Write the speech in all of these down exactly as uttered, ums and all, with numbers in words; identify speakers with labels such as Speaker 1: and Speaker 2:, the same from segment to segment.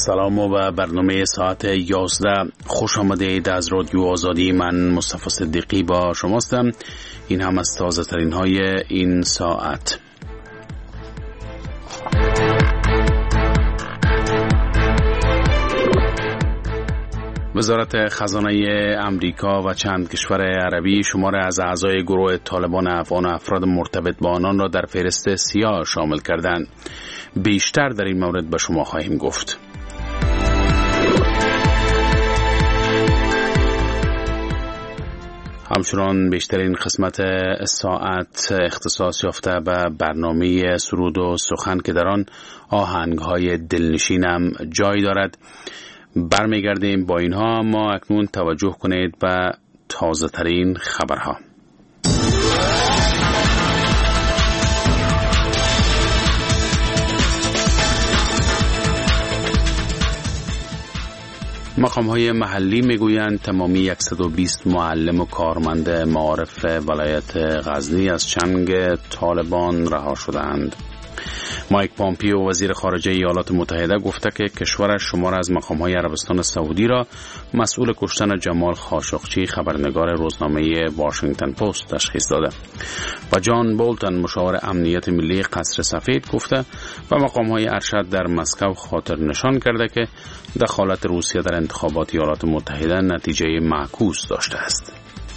Speaker 1: سلام و برنامه ساعت یازده خوش آمدید از رادیو آزادی. من مصطفی صدیقی با شماستم. این هم از تازه ترین های این ساعت. وزارت خزانه امریکا و چند کشور عربی شمار از اعضای گروه طالبان افغان و افراد مرتبط با آنان را در فهرست سیاه شامل کردند. بیشتر در این مورد به شما خواهیم گفت. همچنان بیشترین قسمت ساعت اختصاص یافته به برنامه سرود و سخن که در آن آهنگ‌های دلنشین هم جای دارد. برمیگردیم با اینها، اما اکنون توجه کنید به تازه ترین خبرها. مقام‌های محلی میگویند تمامی صد و بیست معلم و کارمند معارف ولایت غزنی از چنگ طالبان رها شدند. مایک پامپیو وزیر خارجه ایالات متحده گفته که کشورش شمار از مقام‌های عربستان سعودی را مسئول کشتن جمال خاشقچی خبرنگار روزنامه واشنگتن پست تشخیص داده. و جان بولتن مشاور امنیت ملی قصر سفید گفته و مقام‌های ارشد در مسکو خاطر نشان کرده که دخالت روسیه در انتخابات ایالات متحده نتیجه معکوس داشته است.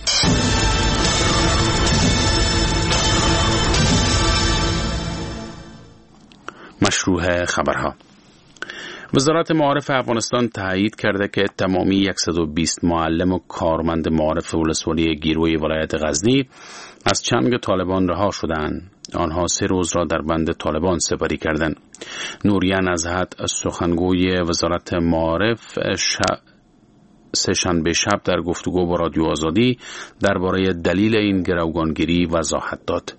Speaker 1: مشروع خبرها. وزارت معارف افغانستان تایید کرده که تمامی صد و بیست معلم و کارمند معارف ولسوالی گیروی ولایت غزنی از چنگ طالبان رها شدند. آنها سه روز را در بند طالبان سپری کردند. نوریه نزهت سخنگوی وزارت معارف سه‌شنبه شب در گفتگو با رادیو آزادی درباره دلیل این گروگانگیری وضاحت داد.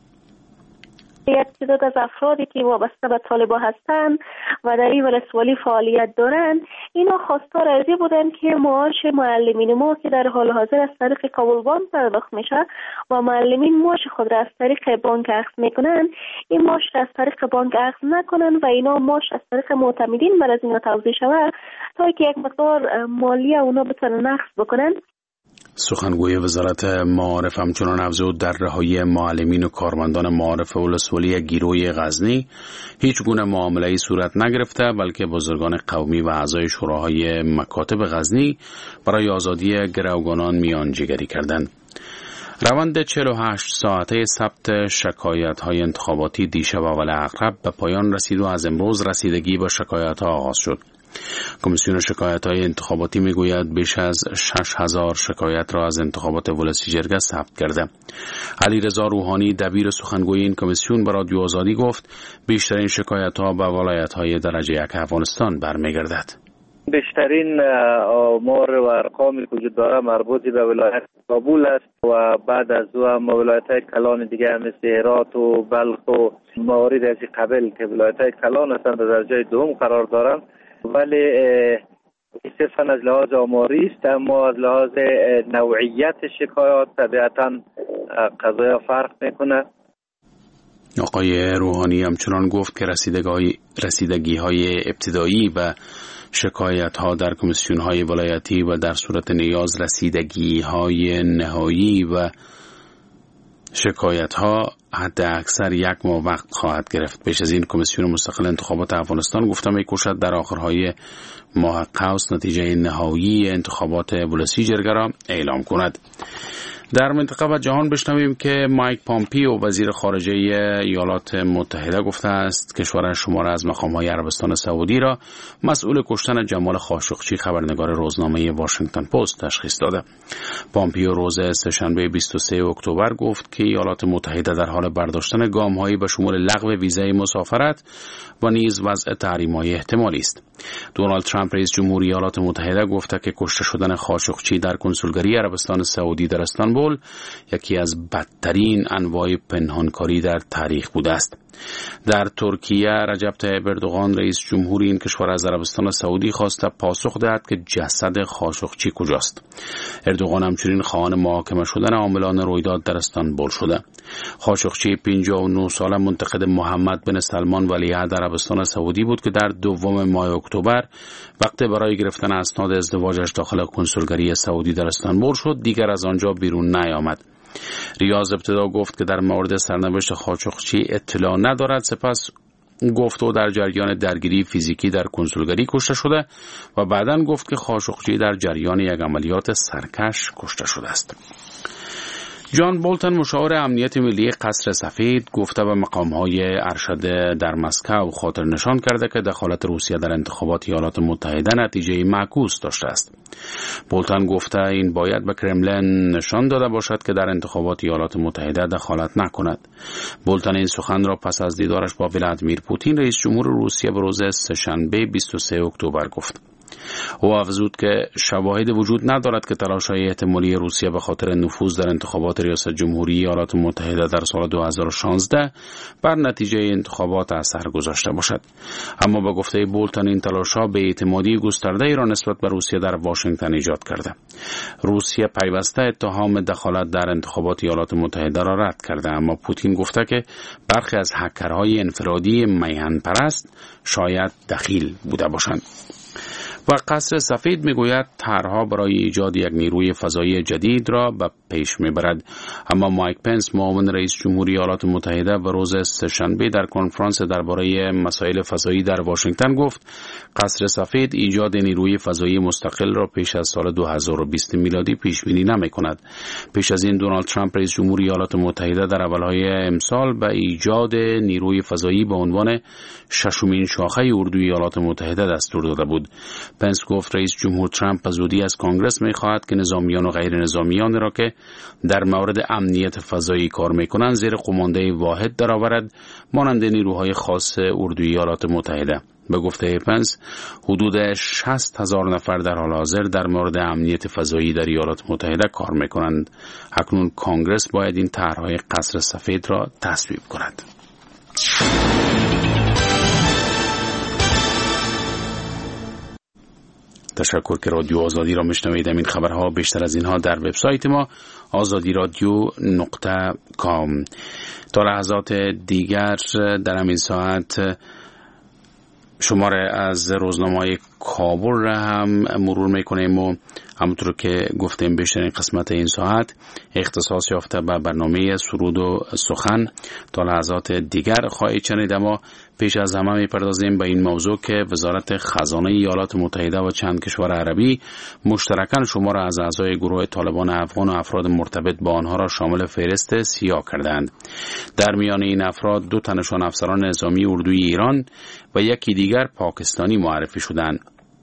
Speaker 2: یک تعداد از افرادی که وابسته به طالبان هستند و در این ولسوالی فعالیت دارند، اینا خواستار از این بودند که معاش معلمین ما که در حال حاضر از طریق کابل بانک پرداخت میشه و معلمین معاش خود را از طریق بانک اخذ میکنند، این معاش را از طریق بانک اخذ نکنند و اینا معاش از طریق معتمدین بر از اینا توزیع شود تا که یک مقدار مالی اونا بتونن اخذ بکنند.
Speaker 1: سخنگوی وزارت معارف همچنان افزود در رهایی معلمین و کارمندان معارف ولسوالی گیروی غزنی هیچ گونه معامله‌ای صورت نگرفته، بلکه بزرگان قومی و اعضای شوراهای مکاتب غزنی برای آزادی گروگانان میانجیگری کردند. روند چهل و هشت ساعته ثبت شکایت‌های انتخاباتی دیشب اول عقرب به پایان رسید و از امروز رسیدگی به شکایت‌ها آغاز شد. کمیسیون شکایت‌های انتخاباتی میگوید بیش از شش هزار شکایت را از انتخابات ولسی جرگه ثبت کرده. علیرضا روحانی دبیر سخنگوی این کمیسیون به رادیو آزادی گفت بیشترین شکایت‌ها به ولایت‌های درجه یک افغانستان برمیگردد.
Speaker 3: بیشترین آمار و ارقامی که وجود داره مربوط به ولایت کابل است و بعد از او هم ولایت‌های کلان دیگه مثل هرات و بلخ و موارد از قبل که ولایت‌های کلان هستند در درجه دوم قرار دارند، ولی صرفاً از لحاظ آماری است، اما از لحاظ نوعیت شکایات طبیعتاً قضایا فرق میکنه.
Speaker 1: آقای روحانی همچنان گفت که رسیدگی های ابتدایی به شکایت ها در کمیسیون های ولایتی و در صورت نیاز رسیدگی های نهایی و شکایت ها حد اکثر یک ماه وقت خواهد گرفت. پیش از این کمیسیون مستقل انتخابات افغانستان گفته می‌کوشد در آخرهای ماه قوس نتیجه نهایی انتخابات ولسی جرگه را اعلام کند. در منطقه و جهان بشنویم که مایک پامپیو وزیر خارجه ایالات متحده گفته است کشورش شمار از مقام‌های عربستان سعودی را مسئول کشتن جمال خاشقچی خبرنگار روزنامه واشنگتن پست تشخیص داده. پامپیو روز سه‌شنبه بیست و سوم اکتبر گفت که ایالات متحده در حال برداشتن گام‌هایی به شمول لغو ویزای مسافرت و نیز وضع تحریم‌های احتمالی است. دونالد ترامپ رئیس جمهوری ایالات متحده گفته که کشته شدن خاشقچی در کنسولگری عربستان سعودی در استانبول یکی از بدترین انواع پنهانکاری در تاریخ بوده است. در ترکیه رجب طیب اردوغان رئیس جمهور این کشور از عربستان سعودی خواسته پاسخ دهد که جسد خاشقچی کجاست. اردوغان همچنین خواهان محاکمه شدن عاملان رویداد در استانبول شده. خاشقچی پنجاه و نه ساله منتقد محمد بن سلمان ولیعهد عربستان سعودی بود که در دوم ماه اکتبر وقتی برای گرفتن اسناد ازدواجش داخل کنسولگری سعودی در استانبول شد دیگر از آنجا بیرون نیامد. ریاض ابتدا گفت که در مورد سرنوشت خاشقچی اطلاع ندارد، سپس گفت او در جریان درگیری فیزیکی در کنسولگری کشته شده و بعداً گفت که خاشقچی در جریان یک عملیات سرکش کشته شده است. جان بولتن مشاور امنیت ملی قصر سفید گفته به مقام‌های ارشد در مسکو خاطر نشان کرده که دخالت روسیه در انتخابات ایالات متحده نتیجه معکوس داشته است. بولتن گفته این باید به کرملین نشان داده باشد که در انتخابات ایالات متحده دخالت نکند. بولتن این سخن را پس از دیدارش با ولادیمیر پوتین رئیس جمهور روسیه به روز سه‌شنبه بیست و سوم اکتبر گفت. او افزود که شواهد وجود ندارد که تلاش‌های احتمالی روسیه به خاطر نفوذ در انتخابات ریاست جمهوری ایالات متحده در سال دو هزار و شانزده بر نتیجه انتخابات اثر گذاشته باشد. اما با گفته بولتن این تلاش‌ها به اعتمادی گسترده‌ای را نسبت به روسیه در واشنگتن ایجاد کرده. روسیه پیوسته اتهام دخالت در انتخابات ایالات متحده را رد کرده، اما پوتین گفته که برخی از هکرهای انفرادی میهن پرست شاید دخیل بوده باشند. و قصر سفید میگوید طرحها برای ایجاد یک نیروی فضایی جدید را به پیش میبرد، اما مایک پنس معاون رئیس جمهوری ایالات متحده به روز سه‌شنبه در کنفرانس درباره مسائل فضایی در واشنگتن گفت قصر سفید ایجاد نیروی فضایی مستقل را پیش از سال دو هزار و بیست میلادی پیش بینی نمی‌کند. پیش از این دونالد ترامپ رئیس جمهوری ایالات متحده در اولهای امسال به ایجاد نیروی فضایی به عنوان ششمین شاخه اردوی ایالات متحده دستور داده بود. پنس گفت رئیس جمهور ترامپ به زودی از کانگرس می‌خواهد که نظامیان و غیر نظامیان را که در مورد امنیت فضایی کار می‌کنند زیر قمانده واحد درآورد، مانند نیروهای خاص اردوی ایالات متحده. به گفته پنس حدود شصت هزار نفر در حال حاضر در مورد امنیت فضایی در ایالات متحده کار می‌کنند. اکنون کانگرس باید این طرح‌های قصر سفید را تصویب کند. تشکر که رادیو آزادی را میشنوید. این خبرها بیشتر از اینها در وبسایت ما آزادی رادیو نقطه کام. تا لحظات دیگر در همین ساعت شماره از روزنامه‌های کابل را هم مرور میکنیم و همونطور که گفتیم بیشترین قسمت این ساعت اختصاص یافته به برنامه سرود و سخن. تا لحظات دیگر خواهید شنید، اما پیش از همه میپردازیم به این موضوع که وزارت خزانه ایالات متحده و چند کشور عربی مشترکاً شمار از اعضای گروه طالبان افغان و افراد مرتبط با آنها را شامل فهرست سیاه کردند. در میان این افراد دو تنشان افسران نظامی اردوی ایران و یکی دیگر پاکستانی معرفی شدند.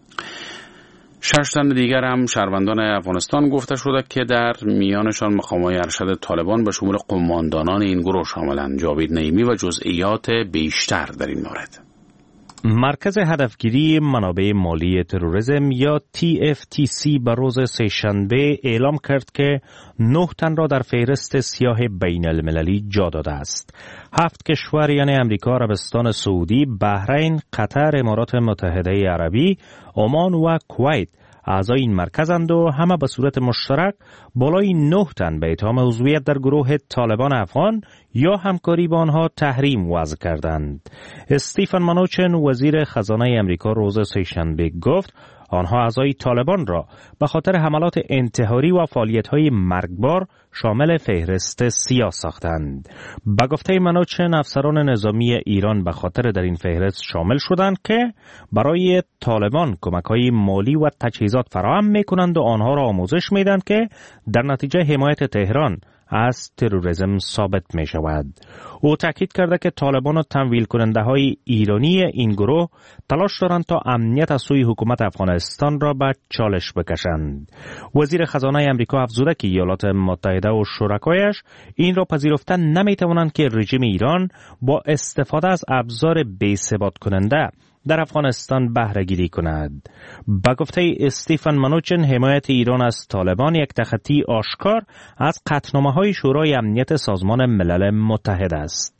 Speaker 1: شش تن دیگر هم شهروندان افغانستان گفته شده که در میانشان مقام‌های ارشد طالبان به شمول قماندانان این گروه شاملند. جاوید نعیمی و جزئیات بیشتر در این مورد.
Speaker 4: مرکز هدفگیری منابع مالی تروریسم یا تی اف تی سی به روز سه‌شنبه اعلام کرد که نه تن را در فهرست سیاه بین المللی جا داده است. هفت کشور یعنی امریکا، عربستان سعودی، بحرین، قطر، امارات متحده عربی، عمان و کویت اعضای این مرکزند و همه به صورت مشترک بالای نه تن به اتهام عضویت در گروه طالبان افغان یا همکاری با آنها تحریم وضع کردند. استیفن منوچن وزیر خزانه امریکا روز سه‌شنبه گفت آنها اعضای طالبان را به خاطر حملات انتحاری و فعالیت‌های مرگبار شامل فهرست سیاه ساختند. به گفته منوچن افسران نظامی ایران به خاطر در این فهرست شامل شدند که برای طالبان کمک‌های مالی و تجهیزات فراهم می‌کنند و آنها را آموزش می‌دهند که در نتیجه حمایت تهران از تروریسم ثابت می شود. او تاکید کرده که طالبان و تمویل کننده های ایرانی این گروه تلاش دارند تا امنیت از سوی حکومت افغانستان را به چالش بکشند. وزیر خزانه امریکا افزوده که ایالات متحده و شرکایش این را پذیرفته نمی توانند که رژیم ایران با استفاده از ابزار بی‌ثبات کننده در افغانستان بهره گیری کند. با گفته استیفن منوچن حمایت ایران از طالبان یک تخطی آشکار از قطعنامه‌های شورای امنیت سازمان ملل متحد است.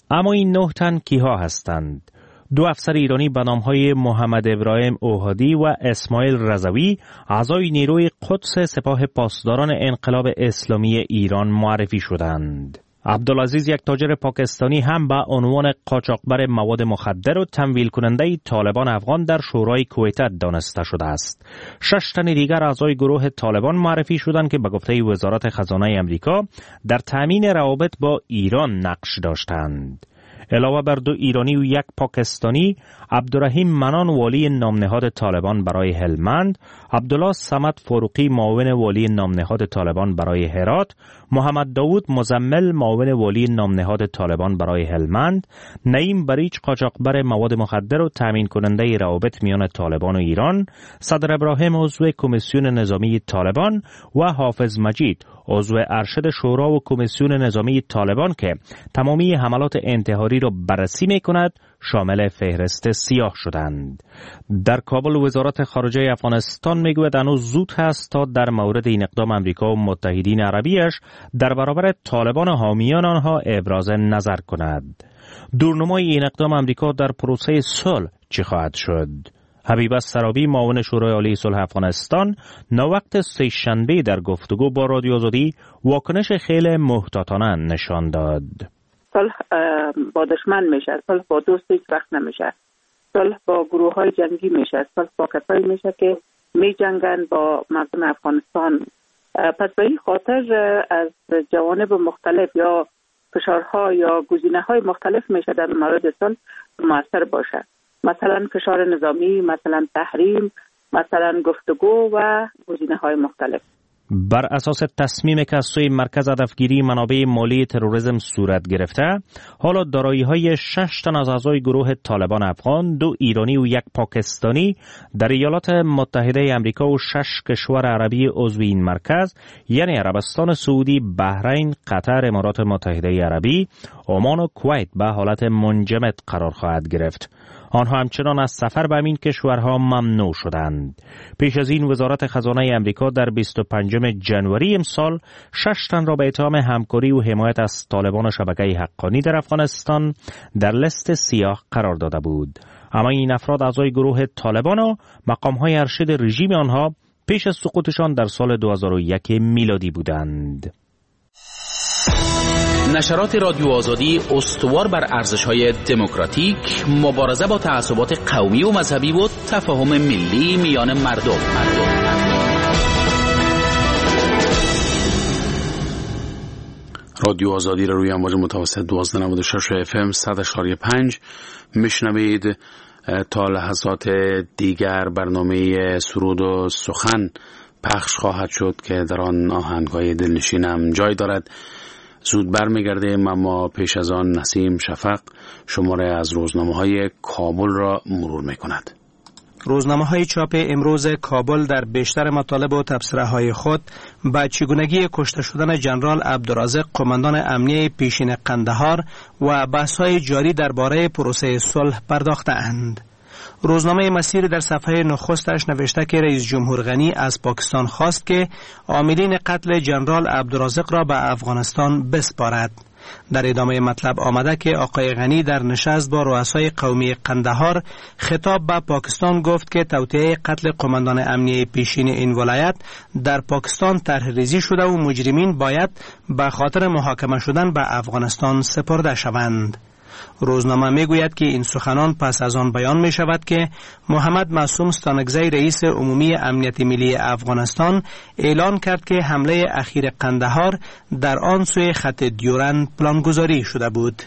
Speaker 4: اما این نه تن کیها هستند؟ دو افسر ایرانی به نام‌های محمد ابراهیم اوهادی و اسماعیل رضوی اعضای نیروی قدس سپاه پاسداران انقلاب اسلامی ایران معرفی شدند. عبدالعزیز، یک تاجر پاکستانی، هم به عنوان قاچاقبر مواد مخدر و تمویل کننده طالبان افغان در شورای کویت دانسته شده است. شش تن دیگر اعضای گروه طالبان معرفی شدند که به گفته وزارت خزانه آمریکا در تامین روابط با ایران نقش داشتند. علاوه بر دو ایرانی و یک پاکستانی، عبدالرحیم منان، والی نامنهاد طالبان برای هلمند، عبدالله صمد فاروقی، معاون والی نامنهاد طالبان برای هرات، محمد داوود مزمل، معاون والی نامنهاد طالبان برای هلمند، نعیم بریچ، قاچاقبر مواد مخدر و تامین کننده روابط میان طالبان و ایران، صدر ابراهیم، عضو کمیسیون نظامی طالبان، و حافظ مجید، عضو ارشد شورا و کمیسیون نظامی طالبان که تمامی حملات انتحاری را بررسی می کند، شامل فهرست سیاه شدند. در کابل وزارت خارجه افغانستان میگوید هنوز زود است تا در مورد این اقدام امریکا و متحدین عربیش در برابر طالبان و حامیان آنها ابراز نظر کند. دورنمای این اقدام امریکا در پروسه صلح چی خواهد شد؟ حبیب سرابی، معاون شورای عالی صلح افغانستان، ناوقت سه‌شنبه در گفتگو با رادیو آزادی واکنش خیلی محتاطانه نشان داد.
Speaker 5: صلح با دشمن میشه، صلح با دوست هیچ وقت نمیشه. صلح با گروه های جنگی میشه، صلح با کسایی میشه که می جنگن با مردم افغانستان. پس به این خاطر از جوانب مختلف یا فشارها یا گزینه‌های مختلف میشه در مورد صلح موثر باشه. مثلا فشار نظامی، مثلا تحریم، مثلا گفتگو و گزینه‌های مختلف.
Speaker 4: بر اساس تصمیمی که از سوی مرکز هدفگیری منابع مالی تروریسم صورت گرفته، حالا دارایی‌های شش تن از اعضای گروه طالبان افغان، دو ایرانی و یک پاکستانی در ایالات متحده آمریکا و شش کشور عربی عضو این مرکز، یعنی عربستان سعودی، بحرین، قطر، امارات متحده عربی، عمان و کویت، به حالت منجمد قرار خواهد گرفت. آنها همچنان از سفر به این کشورها ممنوع شدند. پیش از این وزارت خزانه آمریکا در بیست و پنجم ژانویه امسال شش تن را به اتهام همکاری و حمایت از طالبان و شبکه حقانی در افغانستان در لست سیاه قرار داده بود. اما این افراد اعضای گروه طالبان و مقام‌های ارشد رژیم آنها پیش از سقوطشان در سال دو هزار و یک میلادی بودند.
Speaker 1: نشرات رادیو آزادی استوار بر ارزش‌های دموکراتیک، مبارزه با تعصبات قومی و مذهبی و تفاهم ملی میان مردم. مردم. رادیو آزادی را روی امواج متوسط دوازده نود و شش اف ام صد اشاری پنج میشنوید. تا لحظات دیگر برنامه سرود و سخن پخش خواهد شد که در آن آهنگ‌های دلنشینم جای دارد. زود برمیگردیم، اما پیش از آن نسیم شفق شماره از روزنامه‌های کابل را مرور می‌کند.
Speaker 6: روزنامه‌های چاپ امروز کابل در بیشتر مطالب و تبصره‌های خود به چگونگی کشته شدن ژنرال عبدالرازق قماندان امنیه پیشین قندهار و بحث‌های جاری درباره پروسه صلح پرداخته‌اند. روزنامه مسیر در صفحه نخستش نوشته که رئیس جمهور غنی از پاکستان خواست که عاملین قتل ژنرال عبدالرازق را به افغانستان بسپارد. در ادامه مطلب آمده که آقای غنی در نشست با رؤسای قومی قندهار خطاب به پاکستان گفت که توطئه قتل قماندان امنیه پیشین این ولایت در پاکستان طرح ریزی شده و مجرمین باید به خاطر محاکمه شدن به افغانستان سپرده شوند. روزنامه میگوید که این سخنان پس از آن بیان می شود که محمد معصوم ستانکزی رئیس عمومی امنیت ملی افغانستان اعلان کرد که حمله اخیر قندهار در آن سوی خط دیورند پلانگذاری شده بود.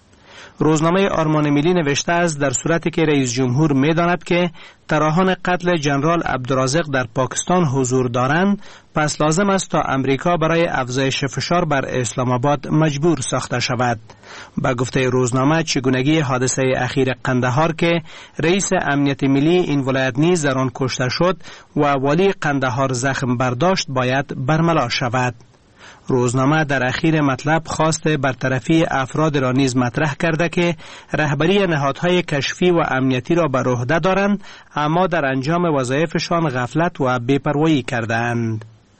Speaker 6: روزنامه آرمان ملی نوشته است در صورتی که رئیس جمهور می داند که طراحان قتل ژنرال عبدالرازق در پاکستان حضور دارند، پس لازم است تا امریکا برای افزایش فشار بر اسلام آباد مجبور ساخته شود. با گفته روزنامه چگونگی حادثه اخیر قندهار که رئیس امنیت ملی این ولایت نیز در آن کشته شد و والی قندهار زخم برداشت باید برملا شود. روزنامه در اخیر مطلب خواست برطرفی افراد را نیز مطرح کرده که رهبری نهادهای کشفی و امنیتی را بر عهده دارند اما در انجام وظایفشان غفلت و بی‌پروایی کردند.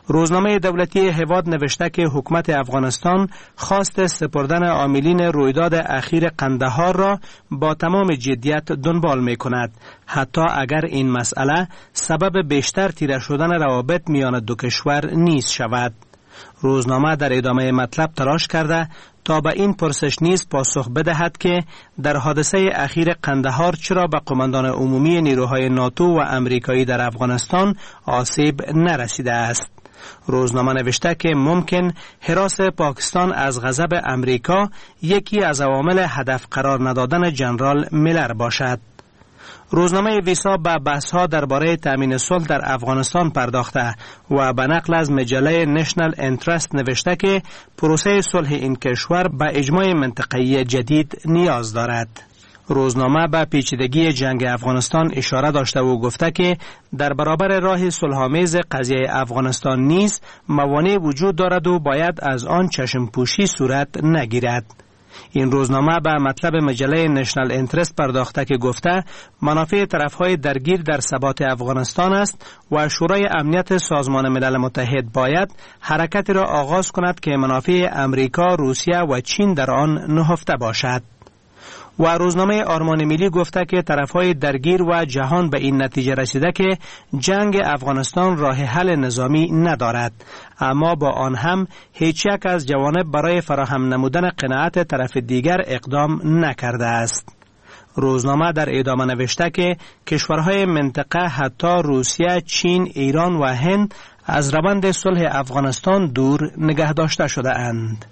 Speaker 6: روزنامه دولتی هواد نوشته که حکومت افغانستان خواست سپردن عاملین رویداد اخیر قندهار را با تمام جدیت دنبال می کند، حتی اگر این مسئله سبب بیشتر تیره شدن روابط میان دو کشور نیز شود. روزنامه در ادامه مطلب تلاش کرده تا به این پرسش نیز پاسخ بدهد که در حادثه اخیر قندهار چرا به قماندان عمومی نیروهای ناتو و امریکایی در افغانستان آسیب نرسیده است. روزنامه نوشته که ممکن هراس پاکستان از غضب امریکا یکی از عوامل هدف قرار ندادن جنرال میلر باشد. روزنامه ویسا به بحث‌ها درباره تامین صلح در افغانستان پرداخته و به نقل از مجله نشنل انترست نوشته که پروسه صلح این کشور به اجماع منطقه‌ای جدید نیاز دارد. روزنامه به پیچیدگی جنگ افغانستان اشاره داشته و گفته که در برابر راه صلح‌آمیز قضیه افغانستان نیز موانع وجود دارد و باید از آن چشم پوشی صورت نگیرد. این روزنامه به مطلب مجله نشنل انترست پرداخته که گفته منافع طرفهای درگیر در ثبات افغانستان است و شورای امنیت سازمان ملل متحد باید حرکتی را آغاز کند که منافع امریکا، روسیه و چین در آن نهفته باشد. و روزنامه آرمان ملی گفته که طرفهای درگیر و جهان به این نتیجه رسیده که جنگ افغانستان راه حل نظامی ندارد، اما با آن هم هیچ یک از جوانب برای فراهم نمودن قناعت طرف دیگر اقدام نکرده است. روزنامه در ادامه نوشته که کشورهای منطقه حتی روسیه، چین، ایران و هند از روند صلح افغانستان دور نگه داشته شده اند.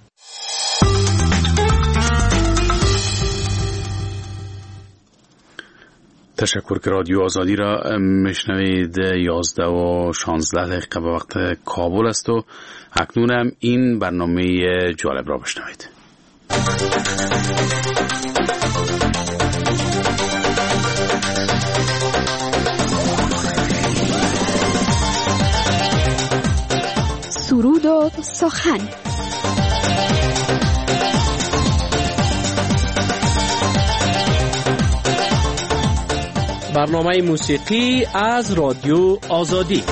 Speaker 1: تشکر که رادیو آزادی را میشنوید. یازده و شانزده دقیقه به وقت کابل است و اکنون هم این برنامه جالب را بشنوید.
Speaker 7: سرود و سخن.
Speaker 8: برنامه موسیقی از رادیو آزادی.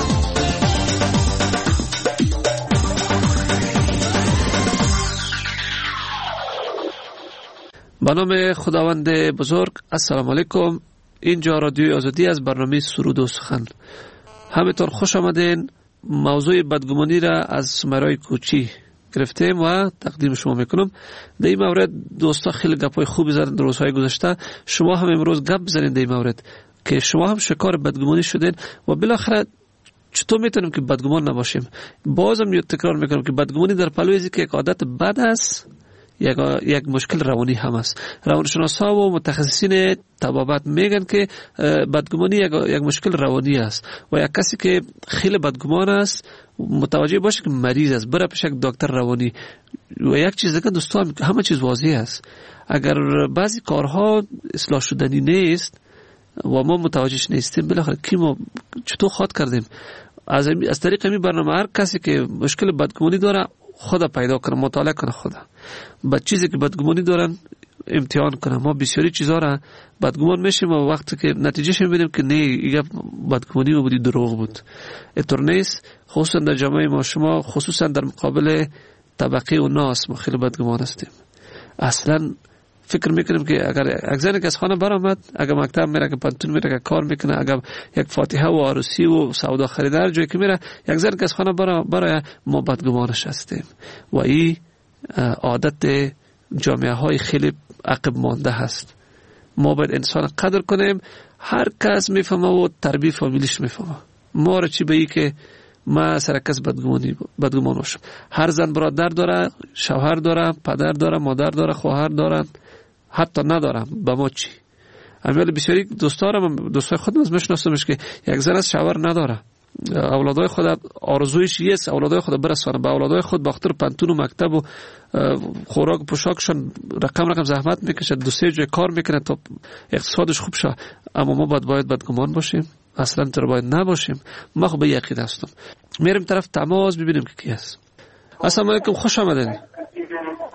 Speaker 8: به نام خداوند بزرگ. السلام علیکم. اینجا رادیو آزادی از برنامه سرود و سخن. همینطور خوش آمدین. موضوع بدگمانی را از سمرای کوچی گرفتیم و تقدیم شما میکنم. در این مورد دوستا خیلی گپای خوبی زدن در روزهای گذشته. شما هم امروز گپ بزنید در این مورد که شما هم شکار بدگمانی شدین و بالاخره چطور میتونیم که بدگمان نباشیم. بازم یاد تکرار میکنم که بدگمانی در پلوی از که یک عادت بد است، یک یک مشکل روانی هم است. روانشناسا و متخصصین طبابت میگن که بدگمانی یک یک مشکل روانی است و یک کسی که خیلی بدگمان است متوجه باشه که مریض است، بره پیش یک دکتر روانی. و یک چیز دیگه دوستان، همه چیز واضح است. اگر بعضی کارها اصلاح شدنی نیست و ما متوجهش نیستیم، بالاخره کی ما چطور خود کردیم. از از طریق این برنامه هر کسی که مشکل بدگمانی داره خدا پیدا کنه، مطالعه کنه، خدا با چیزی که بدگمانی دارن امتحان کنه. ما بسیاری چیزا را بدگمان میشیم و وقتی که نتیجهش میبینیم که نه، این بدگمانی بودی، دروغ بود. اینطور نیست. خصوصا در جامعه ما، شما خصوصا در مقابل طبقه و ناس ما خیلی بدگمان هستیم. اصلا فکر میکنیم که اگر یک زنی که از خانه برآمد، اگر مکتب میره، که پانتون میره، که کار میکنه، اگر یک فاتحه و عروسی و سودا خریدار جایی که میره، یک زنی که از خانه برای ما بدگمانش هستیم. و این عادت جامعه های خیلی عقب مانده هست. ما باید انسان قدر کنیم. هر کس میفهمه و تربیت فامیلیش میفهمه. ما را چی به ای که ما سر کس بدگمانی بدگمان باشم. هر زن برادر داره، شوهر داره، پدر داره، مادر داره، خواهر داره، حتی ندارم، به ما چی؟ امیال بسیاری دوستارم، دوستای خودم از میشناسمش که یک زن از شوهر نداره، اولادای خود آرزویش است اولادای خود برسونه به اولادای خود، باختر پنتون و مکتب و خوراک و پوشاکشون رقم رقم زحمت میکشه، دو سه جای کار میکنه تا اقتصادش خوب شه. اما ما باید باید بدگمان باشیم؟ اصلا تر باید نباشیم. ما خب به یقین هستم. میریم طرف تماس ببینیم که کی است. السلام علیکم، خوش آمدین.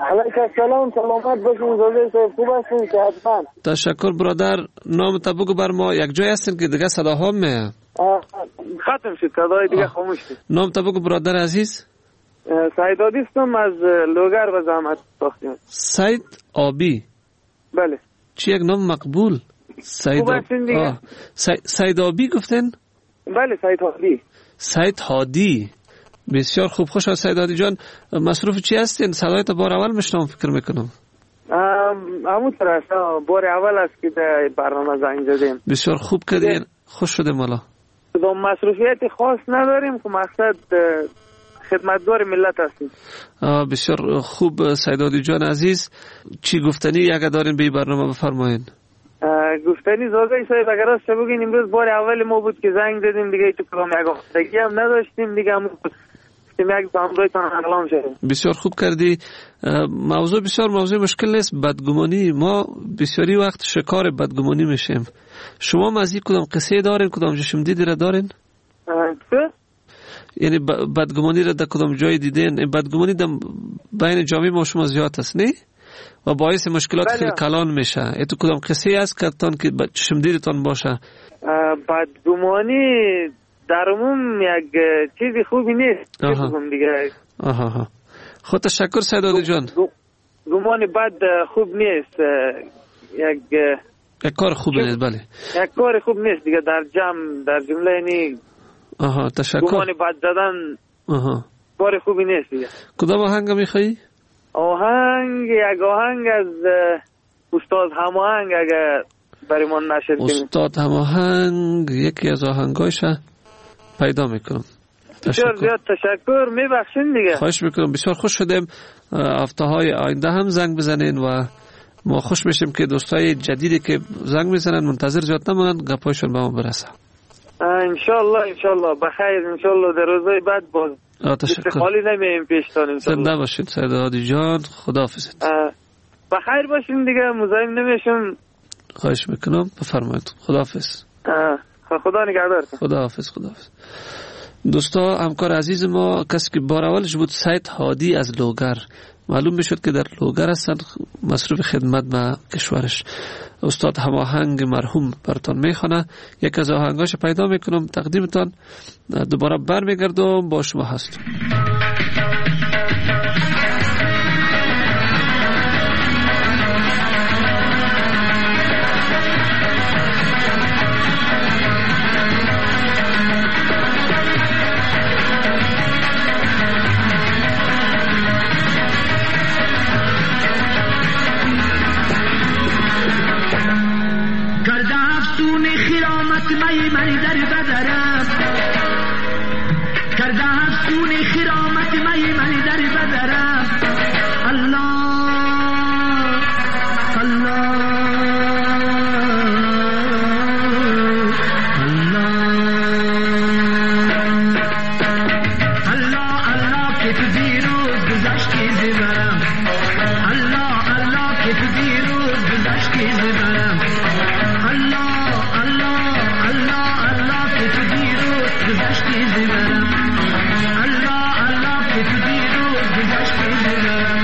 Speaker 3: علیکم سلام، سلامت باشین. زاده صاحب خوب هستین؟ صحتمند.
Speaker 8: تشکر برادر. نام تا بگو بر ما. یک جای هستین که دیگه صداها میاد.
Speaker 3: ختم شد، صدای دیگه خاموش شد.
Speaker 8: نام تا بگو برادر عزیز.
Speaker 3: سعید آبی هستم از لوگر و زحمت ساختیم.
Speaker 8: سعید آبی.
Speaker 3: بله.
Speaker 8: چی یک نام مقبول. سعید آبی. سعید آبی گفتن؟
Speaker 3: بله سعید هادی.
Speaker 8: سعید هادی. بسیار خوب. خوش آمدید سعید هادی جان. مصروف چی هستین؟ صدایت بار اول میشنم فکر میکنم.
Speaker 3: همون طرح بار اول است که در برنامه زنگ زدیم.
Speaker 8: بسیار خوب کردین. خوش شده مالا.
Speaker 3: مصروفیت خاص نداریم که مقصد خدمتگار ملت هستیم.
Speaker 8: بسیار خوب سعید هادی جان عزیز. چی گفتنی اگه دارین به برنامه بفرمایین؟
Speaker 3: گفتنی زاده صاحب اگر راست بگین امروز بار اول ما بود که زنگ زدیم دیگه تو کلام یک آفتگی هم نداشتیم دیگه همون یک زمرایتان اقلام شدیم.
Speaker 8: بسیار خوب کردی. موضوع بسیار موضوع مشکل نیست. بدگمانی ما بسیاری وقت شکار بدگمانی میشیم. شما ما از این کدام قصه دارین؟ کدام جشم دیدی را دارین؟
Speaker 3: چه؟
Speaker 8: یعنی بدگمانی را در کدام جای دیدین؟ بدگمانی در بین جامعه ما شما زیاد است نه؟ و باعث مشکلات خیلی کلان میشه. اتو کدام قصه است که تان که چشم دیدتان باشه؟
Speaker 3: بدگمانی در عموم یک چیزی خوبی نیست. آها دیگه.
Speaker 8: آها. خود تشکر سعید هادی جان.
Speaker 3: گمان بد خوب نیست. یک
Speaker 8: یک کار خوب نیست. بله.
Speaker 3: یک کار خوب نیست دیگه در جمع در جمله یعنی.
Speaker 8: آها تشکر.
Speaker 3: گمان بد زدن.
Speaker 8: آها.
Speaker 3: کار خوبی نیست دیگه.
Speaker 8: کدام آهنگ میخوایی؟
Speaker 3: آهنگ یک آهنگ از استاد هماهنگ اگر برای من نشر کنید.
Speaker 8: استاد هماهنگ یکی از آهنگایش پیدا میکنم.
Speaker 3: بسیار زیاد تشکر. میبخشین دیگه.
Speaker 8: خواهش میکنم. بسیار خوش شدیم. هفته های آینده هم زنگ بزنین و ما خوش میشیم که دوستای جدیدی که زنگ میزنن منتظر زیاد نمونن گپایشون به ما برسه.
Speaker 3: انشالله انشالله بخیر. انشالله در روزهای بعد باز
Speaker 8: تشکر.
Speaker 3: خالی نمیم پیشتان انشالله.
Speaker 8: زنده باشین سعید هادی جان. خداحافظ.
Speaker 3: بخیر باشین دیگه. مزاحم نمیشم.
Speaker 8: خواهش میکنم. بفرمایید. خداحافظ.
Speaker 3: خدا نگهدارتون.
Speaker 8: خداحافظ. خداحافظ. دوستا همکار عزیز ما کسی که بار اولش بود سعید هادی از لوگر. معلوم میشد که در لوگر هستن مصروف خدمت به کشورش. استاد هماهنگ مرحوم براتون میخونه. یک از آهنگاش پیدا میکنم تقدیمتان. دوباره برمیگردم با شما هستم.
Speaker 9: مای من در بدرم کرده افسون خرامت مای من در بدرم الله الله الله الله الله که تو دیروز گذشتی زبرم الله الله که تو دیروز گذشتی زبرم الله الله الله الله که تو دیروز گذشتی زبرم الله الله که تو دیروز گذشتی زبرم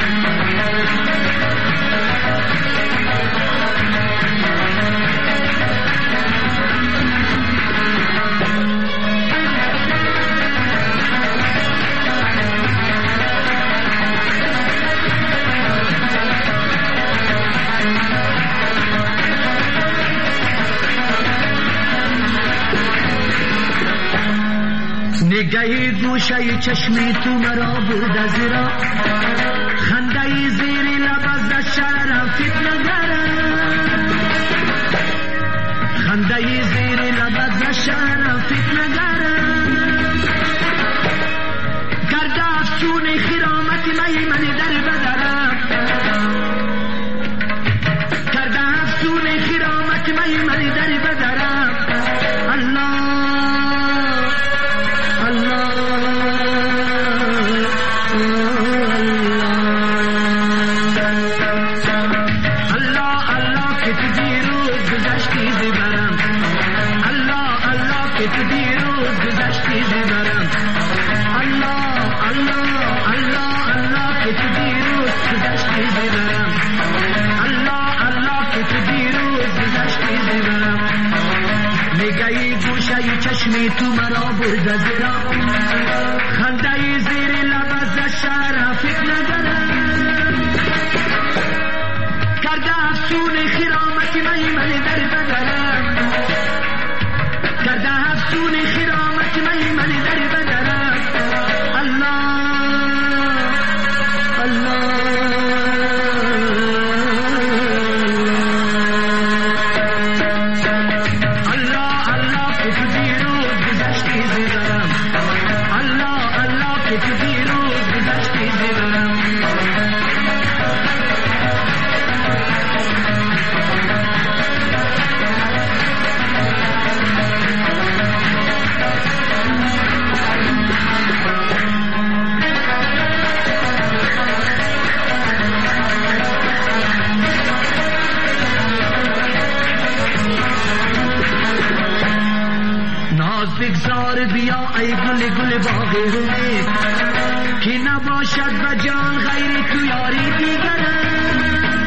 Speaker 9: نگهی گوشه چشمی تو مرا بود از را خنده زیر لب از شررم فتنه گرم خنده زیر لب از شررم فتنه گرم کرده افسون خرامت می من در بدرم کرده افسون خرامت می من در بدرم الله الله برده زیرا خنده زیر لب از شرفت ندارم کرده افسون خرامت میمن در بدرم کرده افسون خرامت میمن در بدرم الله الله بگذار بیا ای گل گل باغ رومی که نباشد و جان غیر تو یاری دیگرم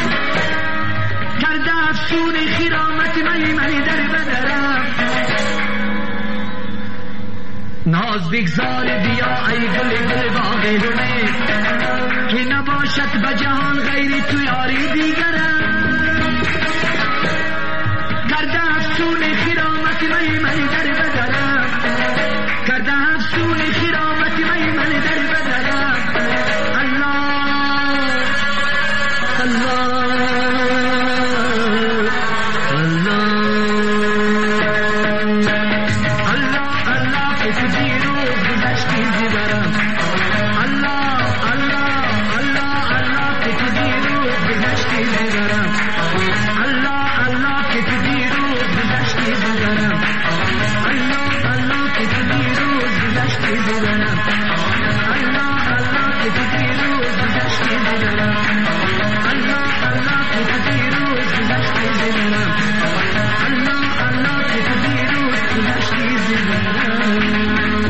Speaker 9: کرده افسون خرامت میمن در بدرم ناز بگذار بیا ای گل گل باغ رومی که نباشد و جهان غیر تو یاری دیگرم کرده افسون خرامت میمن در بدرم کرده افسون خرامت میمن در بدرم الله الله الله الله الله که تو دیروز گذشتی زیبرم الله الله الله الله که تو دیروز گذشتی زیبرم الله الله که تو دیروز گذشتی زیبرم الله الله که تو دیروز گذشتی زیبرم الله الله که تو دیروز گذشتی زیبرم الله الله که تو دیروز گذشتی زیبرم الله الله که تو دیروز گذشتی زیبرم.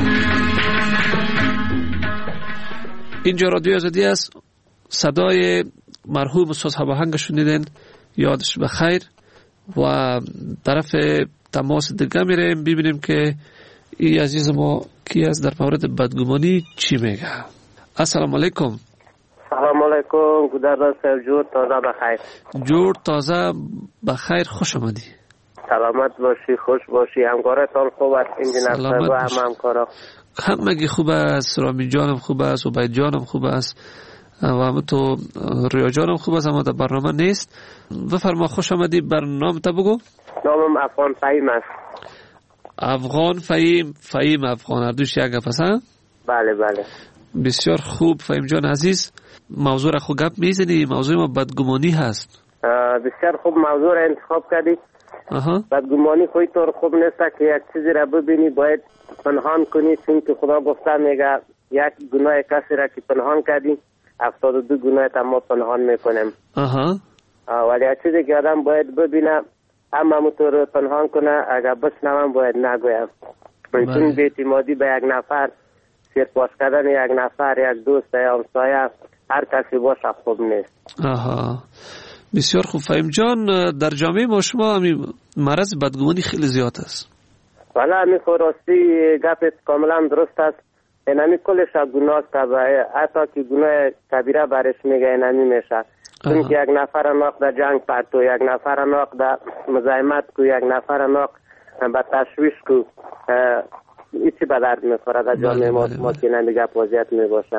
Speaker 8: اینجا رادیو آزادی است. صدای مرحوم استاد هواهنگ شنیدین، یادش بخیر. و طرف تماس دیگه میریم ببینیم که این عزیز ما کی است در مورد بدگمانی چی میگه. السلام علیکم.
Speaker 10: سلام علیکم. گودرد صاحب جور تازه بخیر.
Speaker 8: جور تازه بخیر، خوش آمدی.
Speaker 10: سلامت باشی، خوش باشی. همکارتان خوب است؟ انجینر صاحب و هم همکارا
Speaker 8: همگی خوب است. رامی جانم خوب است، عبید جانم خوب است و هم تو ریا جانم خوب است، اما در برنامه نیست. بفرما، خوش آمدی. برنامه تا بگو.
Speaker 10: نامم افغان فهیم است.
Speaker 8: افغان فهیم. فهیم افغان، هر دوش یک گپ است؟
Speaker 10: بله بله.
Speaker 8: بسیار خوب فهیم جان عزیز، موضوع را خود گپ میزنی. موضوع ما بدگمانی هست.
Speaker 10: بسیار خوب موضوع را انتخاب کردی.
Speaker 8: آها.
Speaker 10: بدگمانی خودی طور خوب نیست که یک چیزی را ببینی باید پنهان کنی، چون که خدا گفته میگه یک گناه کسی را که پنهان کردی هفتاد و دو گناه ما پنهان میکنیم.
Speaker 8: آها.
Speaker 10: ولی یک چیزی که آدم باید ببینه هم همونطور پنهان کنه، اگر بشنوم باید نگویم. چون بی‌اعتمادی به یک نفر، سرپاس کردن یک نفر، یک دوست یا همسایه، هر کسی باشه خوب نیست.
Speaker 8: آها، بسیار خوب فهیم جان. در جامعه ما شما همین مرض بدگمانی خیلی زیاد است.
Speaker 10: والا همین خوراستی گپت کاملا درست است. اینمی کلش گناه است، حتی که گناه کبیره برش میگه اینمی میشه. چون که یک نفر ناق در جنگ پرتو، یک نفر ناق در مزاحمت کو، یک نفر ناق به تشویش کو، ایچی به درد میخوره در جامعه ما. ما که اینمی گپ وضعیت میباشه.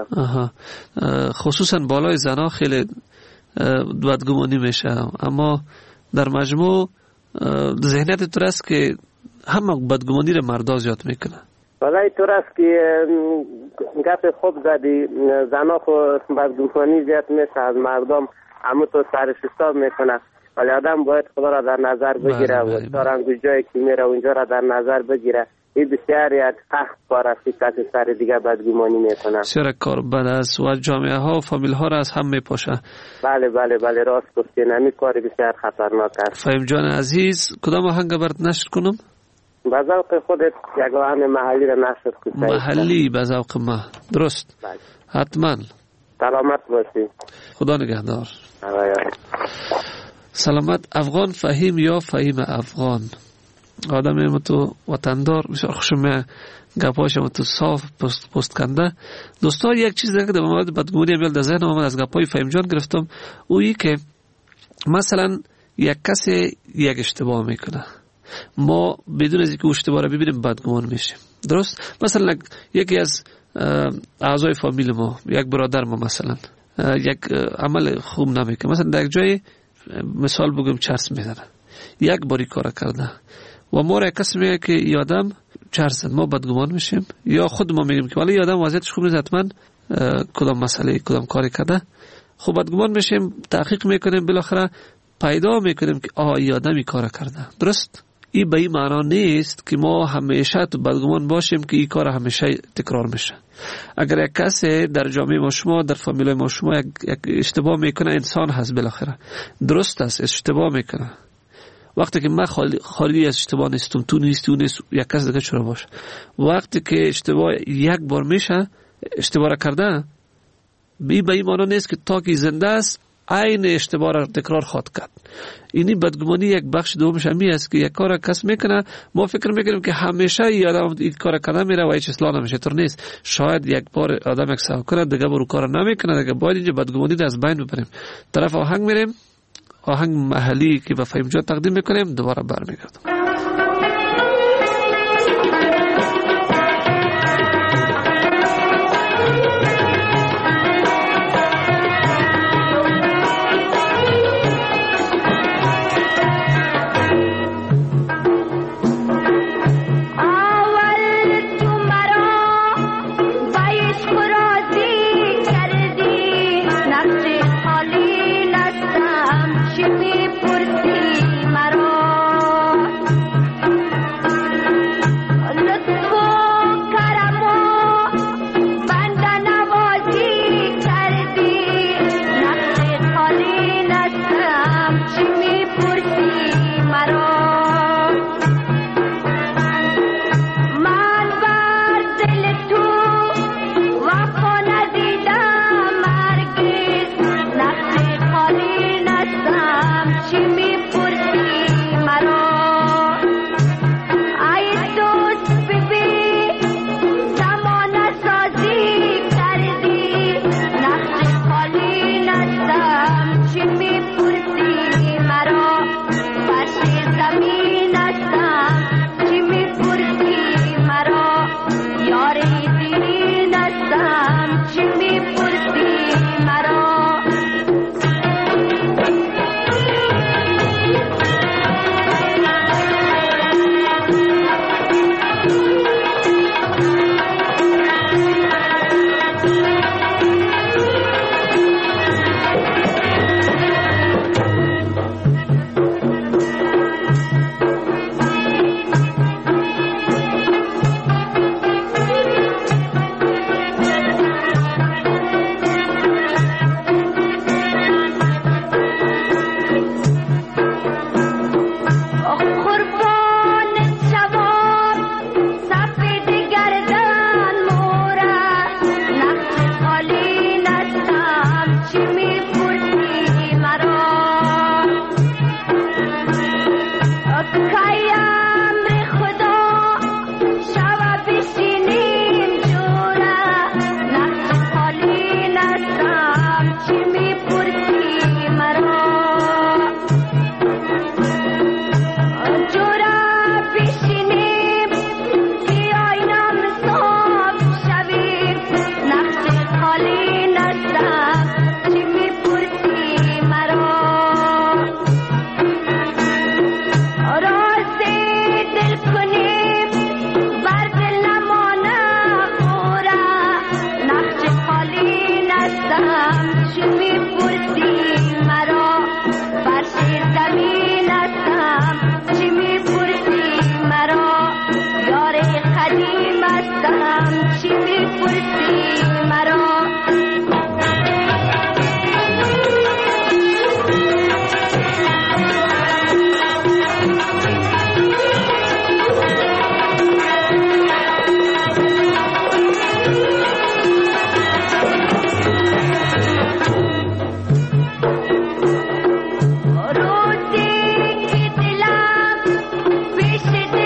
Speaker 8: خصوصا بالای زنا خیلی بدگمانی میشه، اما در مجموع ذهنیت تو است که همه بدگمانی رو مردا زیاد میکنه.
Speaker 10: ولی طور است که گپ خوب زدی، زنا خود بدگمانی زیاد میشه از مردم، همون تو سرش حساب میکنه. ولی آدم باید خدا را در نظر بگیره و سارنگو جایی که میره اونجا را در نظر بگیره. این بسیار یک سخت کار است که کسی سر دیگه بدگمانی میکنه.
Speaker 8: بسیار کار بد است و جامعه ها و فامیل ها را از هم میپاشه.
Speaker 10: بله بله بله، راست گفتی. نمی کاری بسیار خطرناک است.
Speaker 8: فهیم جان عزیز، کدام آهنگ برات نشر کنم؟
Speaker 10: به ذوق خودت یک آهنگ محلی را نشر کن.
Speaker 8: محلی به ذوق ما. درست؟
Speaker 10: بله.
Speaker 8: حتما.
Speaker 10: سلامت باشی.
Speaker 8: خدا نگهدار.
Speaker 10: آیا.
Speaker 8: سلامت. افغان فهیم یا فهیم افغان؟ آدم متو وطندار بسیار خوشم گپاش متو صاف پست پست کنده. دوستا یک چیز دیگه در مورد بدگمانی میاد در ذهنم اومد، از گپای فهیم جان گرفتم. اویی که مثلا یک کسی یک اشتباه میکنه، ما بدون از اینکه اشتباه را ببینیم بدگمان میشیم. درست؟ مثلا یکی از اعضای فامیل ما، یک برادر ما مثلا یک عمل خوب نمیکنه، مثلا در یک جای مثال بگم چرس میزنه، یک باری کار کرده و ما را کسی میگه که یادم چرس زد، ما بدگمان میشیم یا خود ما میگیم که ولی یادم وضعیتش خوب نیست، حتما کدام مسئله کدام کاری کرده، خب بدگمان میشیم، تحقیق میکنیم، بالاخره پیدا میکنیم که آه یادمی کار کرده. درست؟ این به این معنا نیست که ما همیشه تو بدگمان باشیم که این کار همیشه تکرار میشه. اگر یک کسی در جامعه ما شما، در فامیل ما شما یک, یک اشتباه میکنه، انسان هست بالاخره، درست است، اشتباه میکنه. وقتی که من خالی, خالی از اشتباه نیستم، تو نیستی، اون نیست، یک کس دیگه چرا باشه. وقتی که اشتباه یک بار میشه، اشتباه را کرده، بی به این معنا نیست که تا که زنده است عین اشتباه را تکرار خواهد کرد. اینی بدگمانی یک بخش دومش همی است که یک کار کس میکنه، ما فکر میکنیم که همیشه یادم این کار کرده میره و هیچ اصلاح نمیشه. طور نیست. شاید یک بار آدم یک سهو کنه، دیگه برو کار نمیکنه، دیگه باید اینجا بدگمانی را از بین ببریم. طرف آهنگ میریم، آهنگ محلی که به فهیم جان تقدیم میکنیم، دوباره برمیگردیم.
Speaker 11: Rote ki dilam pesh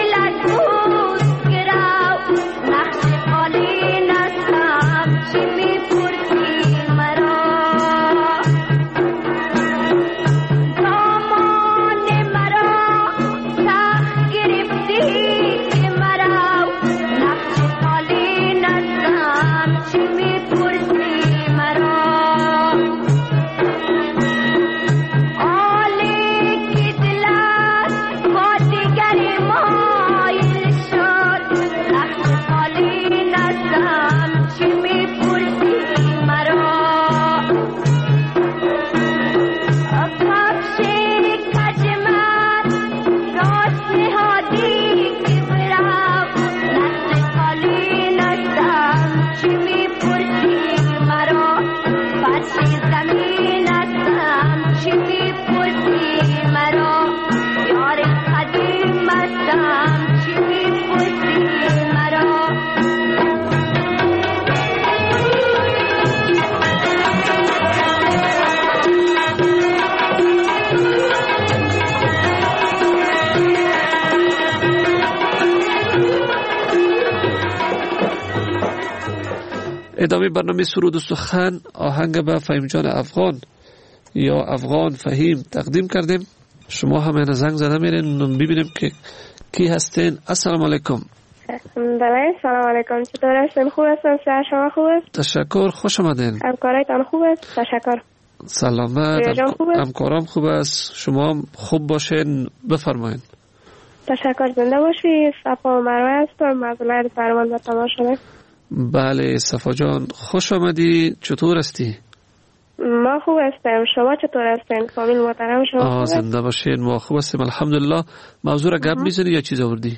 Speaker 8: ادامه برنامه سرود و سخن آهنگ به فهیم جان افغان یا افغان فهیم تقدیم کردیم. شما همه زنگ زده میرین ببینیم که کی هستین. السلام علیکم.
Speaker 11: بله سلام علیکم. چطور هستین؟ خوب هستین؟ شما خوب است؟
Speaker 8: تشکر، خوش آمدین.
Speaker 11: همکارایتان خوب است؟ تشکر.
Speaker 8: سلامت. همکارام خوب است. شما خوب باشین. بفرمایید.
Speaker 11: تشکر. زنده باشی. صفا و مروه هستم از ولایت پروان تماشا.
Speaker 8: بله صفا جان خوش آمدی. چطور هستی؟
Speaker 11: ما خوب هستم. شما چطور هستین؟ فامیل محترم شما خوب است؟
Speaker 8: زنده باشین. ما خوب هستیم الحمدلله. موضوع را گپ میزنی یا چیز آوردی؟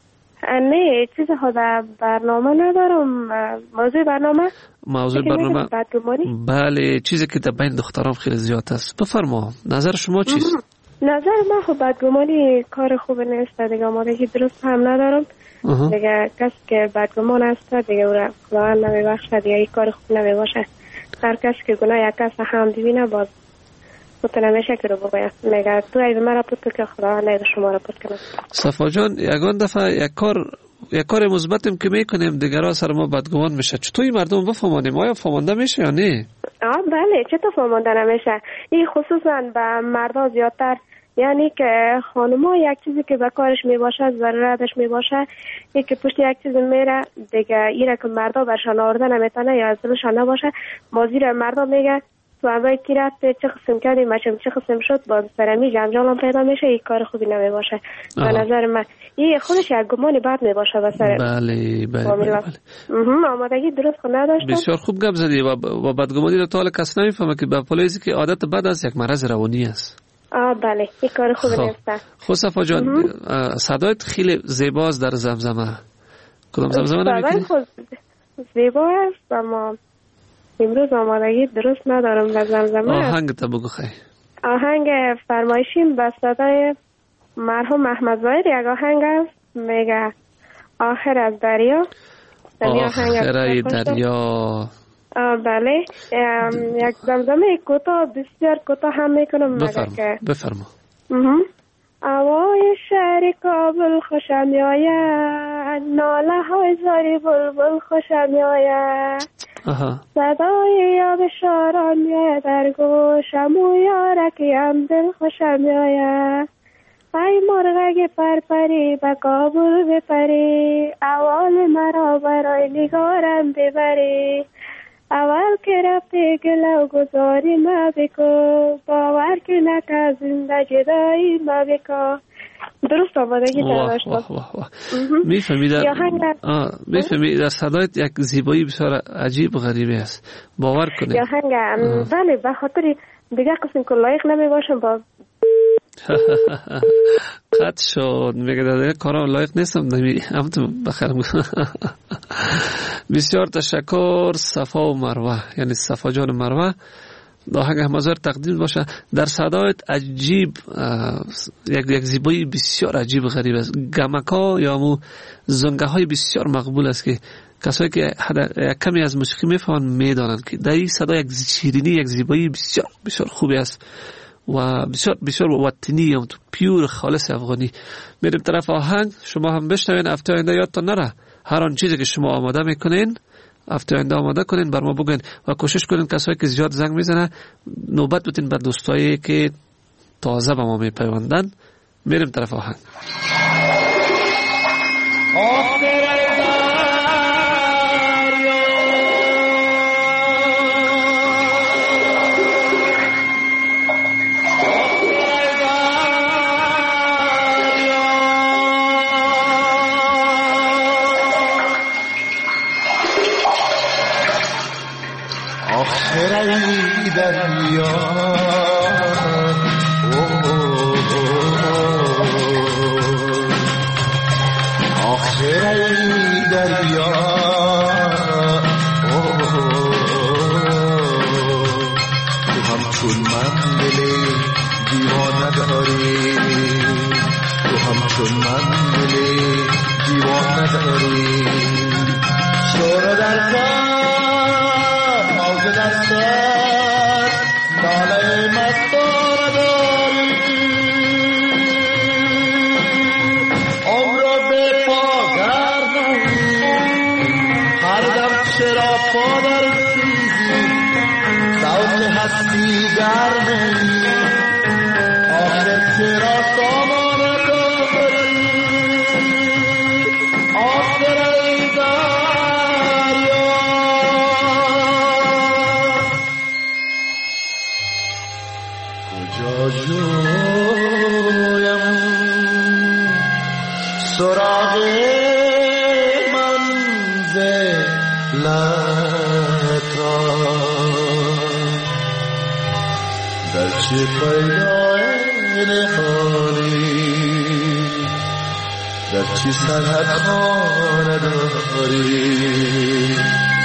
Speaker 11: نه چیز خود برنامه ندارم. موضوع برنامه
Speaker 8: موضوع برنامه بله چیزی که در بین دخترام خیلی زیاد است. بفرما نظر شما چیست؟
Speaker 11: نظر من خب بدگمانی کار خوب نیست دیگه. آمادگی درست هم ندارم دیگه. کسی که بدگمان است دیگه او را خداوند نمیبخشه دیگه. این کار خوب نمیباشه. هر کسی که گناه یک کس هم دیوینه باز مطمئن نمیشه که رو بگوید میگه تو ایز مرا پود که خداوند ایز شما را پود کنه.
Speaker 8: صفا جان یگان دفعه یک کار یک کار مثبتیم که میکنیم دیگران سر ما بدگمان میشه. چطوری مردم بفهمانیم؟ آیا فهمانده میشه یا نه؟
Speaker 11: آه بله چطور فهمانده نمیشه؟ این خصوصا به مردا زیادتر. یعنی که خانوما یک چیزی که به کارش میباشه ضرورتش میباشه این که پشت یک چیز میره دیگه ایره که مردا برشان آورده نمیتونه یا از دلشان نباشه بازی مردا میگه تو همه کی رفته چه قسم کردی مچم چه قسم شد باز سرمی جنجال پیدا میشه. این کار خوبی نمیباشه به نظر من. این خودش یک گمانی بد میباشه به سر.
Speaker 8: بله بله بله,
Speaker 11: بله. آمادگی درست خود نداشتم.
Speaker 8: بسیار خوب گپ زدی. و بدگمانی رو تا حالا کس نمیفهمه که به پلیسی که عادت بد است یک مرض روانی است.
Speaker 11: آه بله این کار خوبی نیست.
Speaker 8: خب صفا جان صدایت خیلی زیباست در زمزمه. کدام زمزمه نمیکنی؟
Speaker 11: زیبا است اما امروز آمادگی درست ندارم به زمزمه.
Speaker 8: آهنگ تا بگو خیلی.
Speaker 11: آهنگ فرمایشیم به صدای مرحوم احمد ظاهر. یک آهنگ است میگه آخر از دریا.
Speaker 8: آخر از دریا.
Speaker 11: آه بله یک زمزمه کوتاه بسیار کوتاه هم میکنم.
Speaker 8: بفرما بفرما.
Speaker 11: هوای شهر کابل خوشم میآید ناله های زاری بلبل خوشم میآید صدای یاد شاران میآید در گوشم و یارکیم دل خوشم میآید. ای مرغک پرپری به کابل بپری اول مرا برای نگارم ببری. اول که رفتی گلو گذاری ما بکو باور که نکه زنده جدایی ما بکو. درست آمادگی داشت.
Speaker 8: میفهمی در میفهمی در صدایت یک زیبایی بسیار عجیب غریبی است. باور کنید.
Speaker 11: یا هنگام بله به خاطر دیگه قسم که لایق نمی باشم با
Speaker 8: قد شد میگه داده کارم لایق نیستم نمی هم تو بخرم. بسیار تشکر صفا و مروه یعنی صفا جان مروه. آهنگ همازار تقدیم باشه در صدایت عجیب یک یک زیبایی بسیار عجیب غریب است. گمکا یا مو زنگه های بسیار مقبول است که کسایی که یک کمی از موسیقی میفهمن میدانند که در این صدا یک شیرینی یک زیبایی بسیار بسیار خوبی است و بسیار بسیار وطنی هم تو پیور خالص افغانی. میریم طرف آهنگ. شما هم بشنوین. هفته آینده یادتان نره هر آن چیزی که شما آماده میکنین هفته آینده آماده کنین بر ما بگین و کوشش کنین کسایی که زیاد زنگ میزنه نوبت بتین به دوستایی که تازه به ما میپیوندن. میریم طرف آهنگ.
Speaker 12: آخرای دریا آخرای دریا تو همچون من دل دیوانه داری تو همچون من دل دیوانه داری شور در سر دستت ناله مستار داری عمر به پا گردم هر دم چرا پادر سیزی صوت هستی گرمی آخر چرا سامان داری آخر ای دریا کجا جویم سراغ در چه پیدا نهانی در چه سرحد خانه داری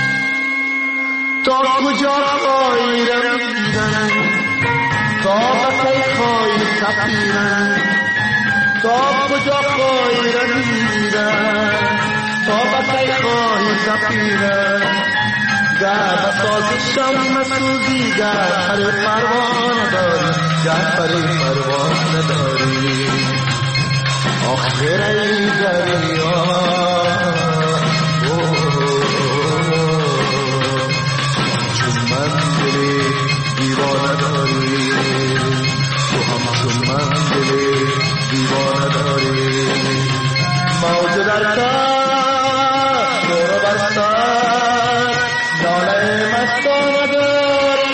Speaker 12: تا کجا خواهی رمیدن تا بکی خواهی سفیرن تا کجا خواهی رمیدن تا بکی خواهی سفیرن گر بساز شم سوزی گر پر پروان داری گر پر پروان نداری آخر ای دریا چون من دلی دیوانه داری تو هم چون من دلی دیوانه داری موج در سر دور بر سر ناله مستانه داری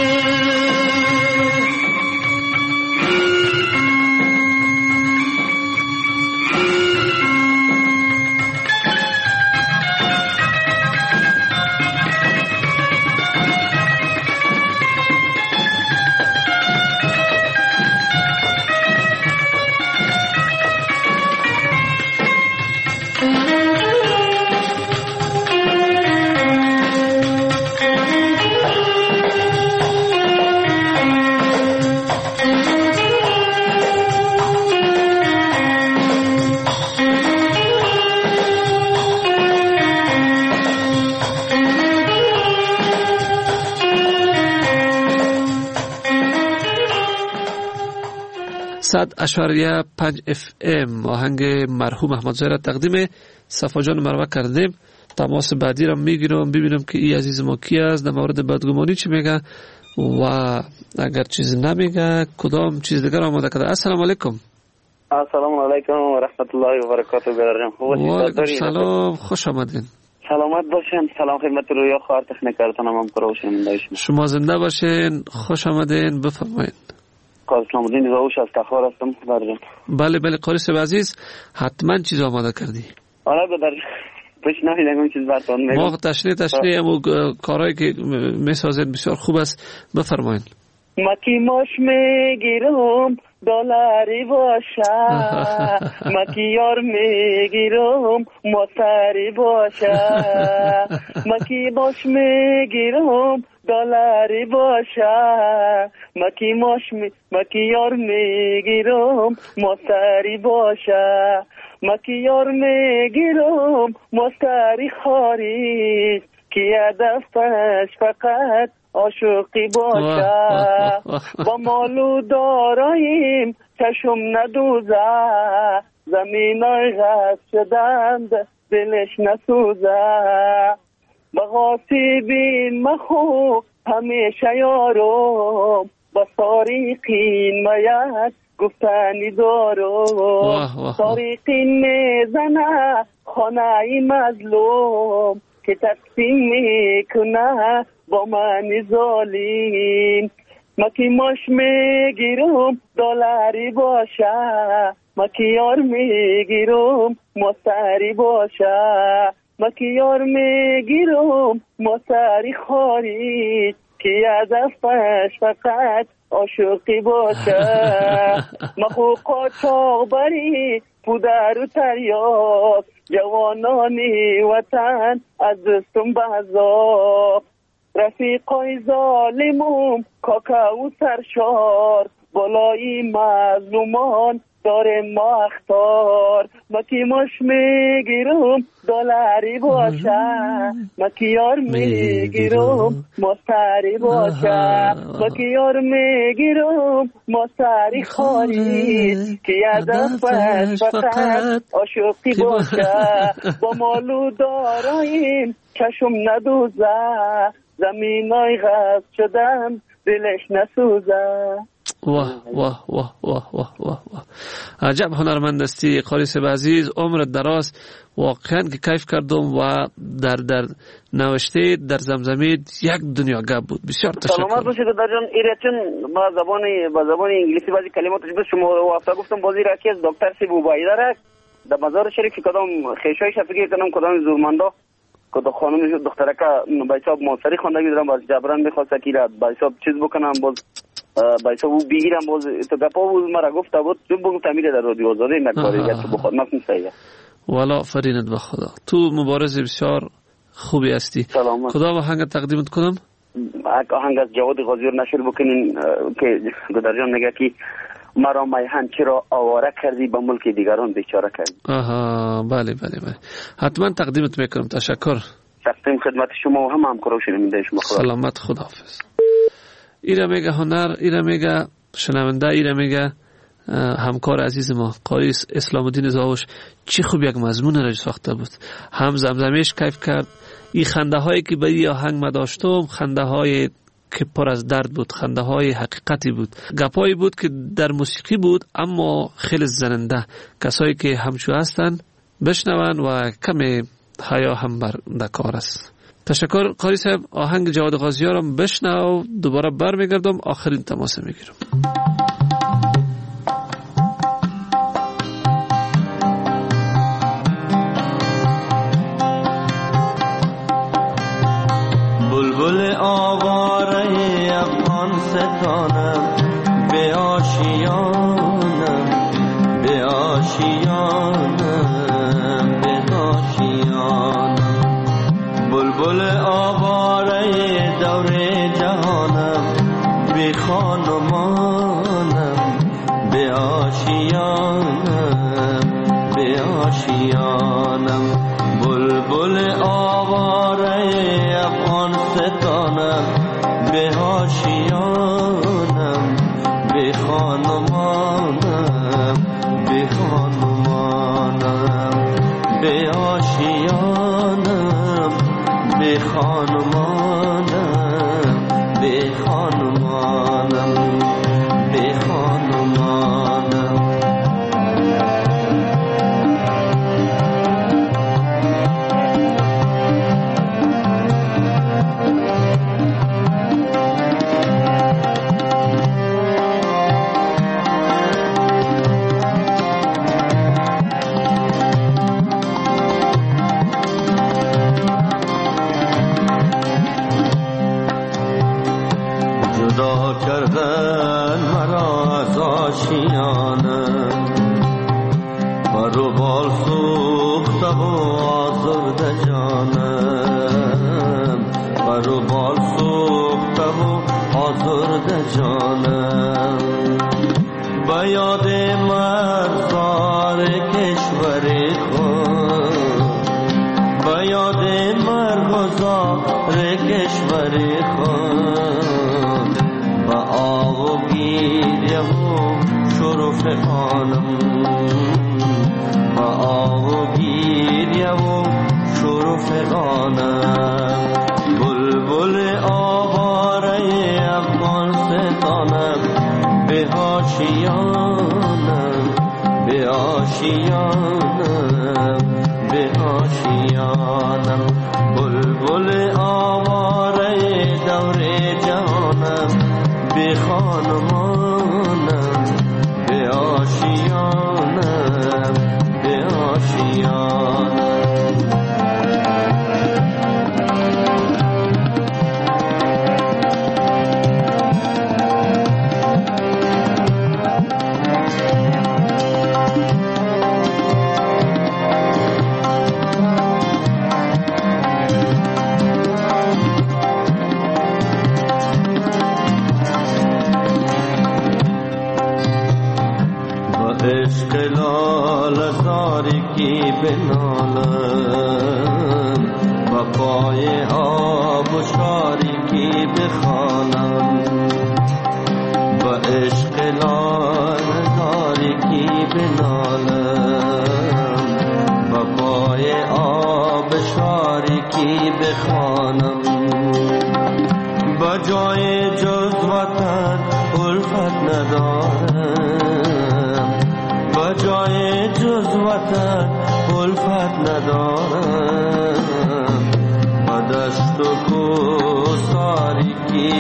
Speaker 8: صد اشاریه پنج اف ام آهنگ مرحوم احمدزاده را تقدیم صفا جان مروه کردیم. تماس بعدی را میگیرم ببینم که این عزیز ما کی است، در مورد بدگمانی چی میگه و اگر چیز نمیگه کدام چیز دیگر آماده کرده. السلام علیکم.
Speaker 13: السلام علیکم و رحمت الله و برکاته. برادرم خوب هستید؟
Speaker 8: و علیکم سلام، خوش آمدین.
Speaker 13: سلامت باشین. سلام خدمت رویا خواهر تکنیکرتان هم کرو شنونده شما.
Speaker 8: شما زنده باشین، خوش آمدین، بفرمایید.
Speaker 13: قاضی اسلام‌الدین زاوش از تخار هستم برادرم.
Speaker 8: بله بله قاری صاحب عزیز، حتما چیز آماده کردی.
Speaker 13: آره بدر پیشنهاد اون چیز براتون میگم.
Speaker 8: ما تشریح تشریح و کارهایی که میسازید بسیار خوب است، بفرمایید.
Speaker 13: مکی ماش میگیرم دلاری باشه مکی یار میگیرم مصری باشه مکی ماش میگیرم دلاری باشه مکی ماش می... مکی یار میگیرم مصری باشه مکی یار میگیرم مصری خارج که دستش فقط عاشقی باشه با مالو داراییم چشم ندوزه زمینای غصب شدند دلش نسوزه بغاسی بین مخو همیشه یارم با ساریقین میت گفتنی دارم ساریقین میزنه خانه مظلوم که تقسیم میکنه با من ظالم مکی ماش میگیرم دلاری باشه مکی یار میگیرم مصری باشه مکی یار میگیرم مصری خارج که از دستش فقط عاشقی باشه مخو قاچاق بری پودر و تریاک جوانانی وطن از دستم بزاق رفیقای ظالمم کاکاو سرشار بالای مظلومان رفتار ما اختار مکی مش میگیرم دلاری باشه مکی یار میگیرم مستری باشه مکی یار میگیرم مستری خاری که یادش فقط عاشقی باشه با مالو داراییم چشم ندوزه زمینای غصب شدم دلش نسوزه.
Speaker 8: واه واه واه واه واه واه واه عجب هنرمند هستی قاری صاحب عزیز، عمرت دراز. واقعا که کیف کردم و در در نوشته در زمزمه یک دنیا گپ بود. بسیار تشکر.
Speaker 13: سلامت باشید در جان. ایرچن با زبان با زبان انگلیسی بعضی کلماتش به شما وافتا گفتم بازی را که دکتر سی بوبایده را در مزار شریف کدام خیشای شفیقی کنم کدام زورمندا کدام خانم دخترکه بایصاب موسری خوانده دیدم باز جبران میخواست که را بایصاب چیز بکنم باز بایصاب او بگیرم باز تو گپا بود مرا گفت بود چون بگم تعمیر در رادیو آزاده مقداری تو بخواد نکنم صحیح. والا
Speaker 8: فرینت به خدا. تو مبارز بسیار خوبی هستی.
Speaker 13: سلامت.
Speaker 8: کدام آهنگ تقدیمت کنم؟
Speaker 13: آهنگ از جواد غازیور نشر بکنین که گدرجان میگه که مرا میهن چرا آواره کردی به ملک دیگران بیچاره کردی.
Speaker 8: آها بله بله بله حتما تقدیمت میکنم. تشکر.
Speaker 13: تقدیم خدمت شما و هم همکارا شنونده شما.
Speaker 8: سلامت خداحافظ. ایره میگه هنر، ایره میگه شنونده، ایره میگه همکار عزیز ما قاری اسلام الدین زاوش چی خوب یک مضمون را ساخته بود. هم زمزمهش کیف کرد. این خنده هایی که به این آهنگ ما داشتم خنده های که پر از درد بود، خنده های حقیقتی بود، گپایی بود که در موسیقی بود اما خیلی زننده. کسایی که همچو هستن بشنون و کمی حیا هم بر دکار است. تشکر قاری صاحب. آهنگ جواد غازیارم بشنو، دوباره برمیگردم آخرین تماس میگیرم.
Speaker 14: بلبل آواره افغان ستانم به آشیانم به آشیانم به آشیانم بلبل آواره دور جهانم به خانمانم به آشیانم به آشیانم بلبل آواره افغان ستانم به آشیانم به خانمانم به خانمانم به آشیانم به خانمانم به خانمانم به خانمانم کردن مرا از آشیانم برو بال سوخته و آزرده جانم برو بال سوخته و آزرده جانم به یاد مرزار کشور خود به یاد مرغزار کشور خود با آب و گیریه و شرف خانم با آب و گیریه و شرف خانم بلبل آواره افغان ستانم به آشیانم به آشیانم به آشیانم بلبل آواره دور جانم به خانمانم به آشیانم به آشیانم بنالم و پای آب و شاریکی بخوانم و عشق تاریکی بنالم و پای آب شاریکی بخوانم با جای جز وطن الفت ندارم با جای جز وطن الفت ندارم و دست و کوساریکی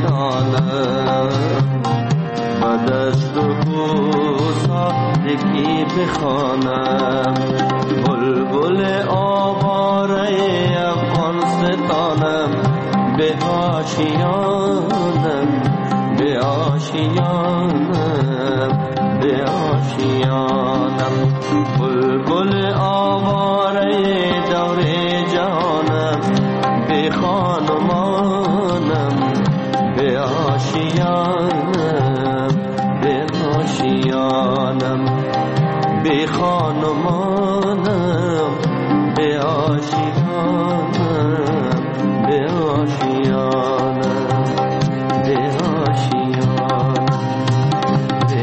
Speaker 14: بنالم و دست و کوساریکی بخوانم بلبل آواره افغانستانم به آشیانم به آشیانم به آشیانم بلبل آواره دور جانم به خانمانم به آشیانم به آشیانم به خانمانم به آشیانم به آشیانم به آشیانم به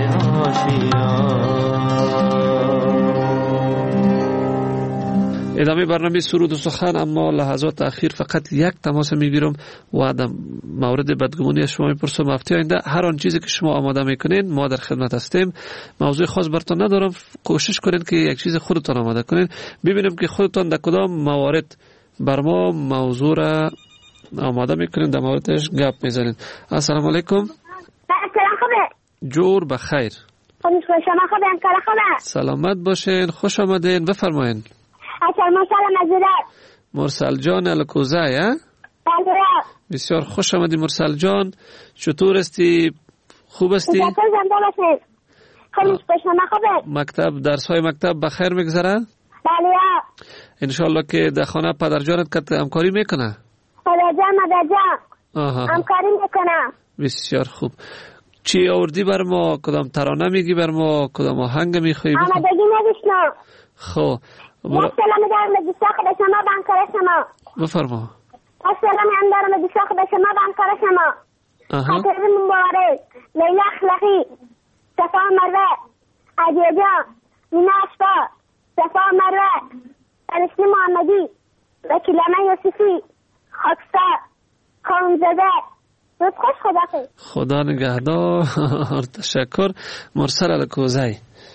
Speaker 14: آشیانم.
Speaker 8: ادامه برنامه سرود و سخن، اما لحظات اخیر فقط یک تماس میگیرم و در مورد بدگمانی شما میپرسم. هفته آینده هر آن چیزی که شما آماده میکنین ما در خدمت هستیم. موضوع خاص براتون ندارم، کوشش کنین که یک چیز خودتان آماده کنین، ببینیم که خودتان در کدام موارد بر ما موضوع را آماده میکنین، در موردش گپ میزنین. السلام علیکم.
Speaker 11: سلام خوبه.
Speaker 8: جور بخیر.
Speaker 11: شما خوبه؟ انکار خوبه.
Speaker 8: سلامت باشین، خوش آمدین، بفرمایین.
Speaker 11: اصلا مرسل مزیدار.
Speaker 8: مرسل جان الکوزه یا؟
Speaker 11: بله.
Speaker 8: بسیار خوش آمدی مرسل جان. چطور استی؟ خوب استی؟
Speaker 11: چطور زنده باشید؟ خوش شما خوبه؟
Speaker 8: مکتب، درس های مکتب بخیر میگذره؟
Speaker 11: بله.
Speaker 8: انشالله که در خانه پدر جانت کت همکاری میکنه؟
Speaker 11: پدر جان مادر جان همکاری میکنه.
Speaker 8: بسیار خوب. چی آوردی بر ما؟ کدام ترانه میگی بر ما؟ کدام آهنگ میخوایی؟
Speaker 11: آمدگی نبیشنم.
Speaker 8: خب
Speaker 11: یک سلامی دارم به دوستاق به شما بانکار شما.
Speaker 8: بفرما.
Speaker 11: یک سلامی هم دارم به دوستاق به شما بانکار شما. خاطر مبارک لیلا اخلاقی صفا مروه عجیجا مینا اشبا صفا مروه فرشتی محمدی وکیلمه یوسفی خاکستر خانمزاده. روز خوش، خدا خیر.
Speaker 8: خدا نگهدار. تشکر. مرسل الکوزی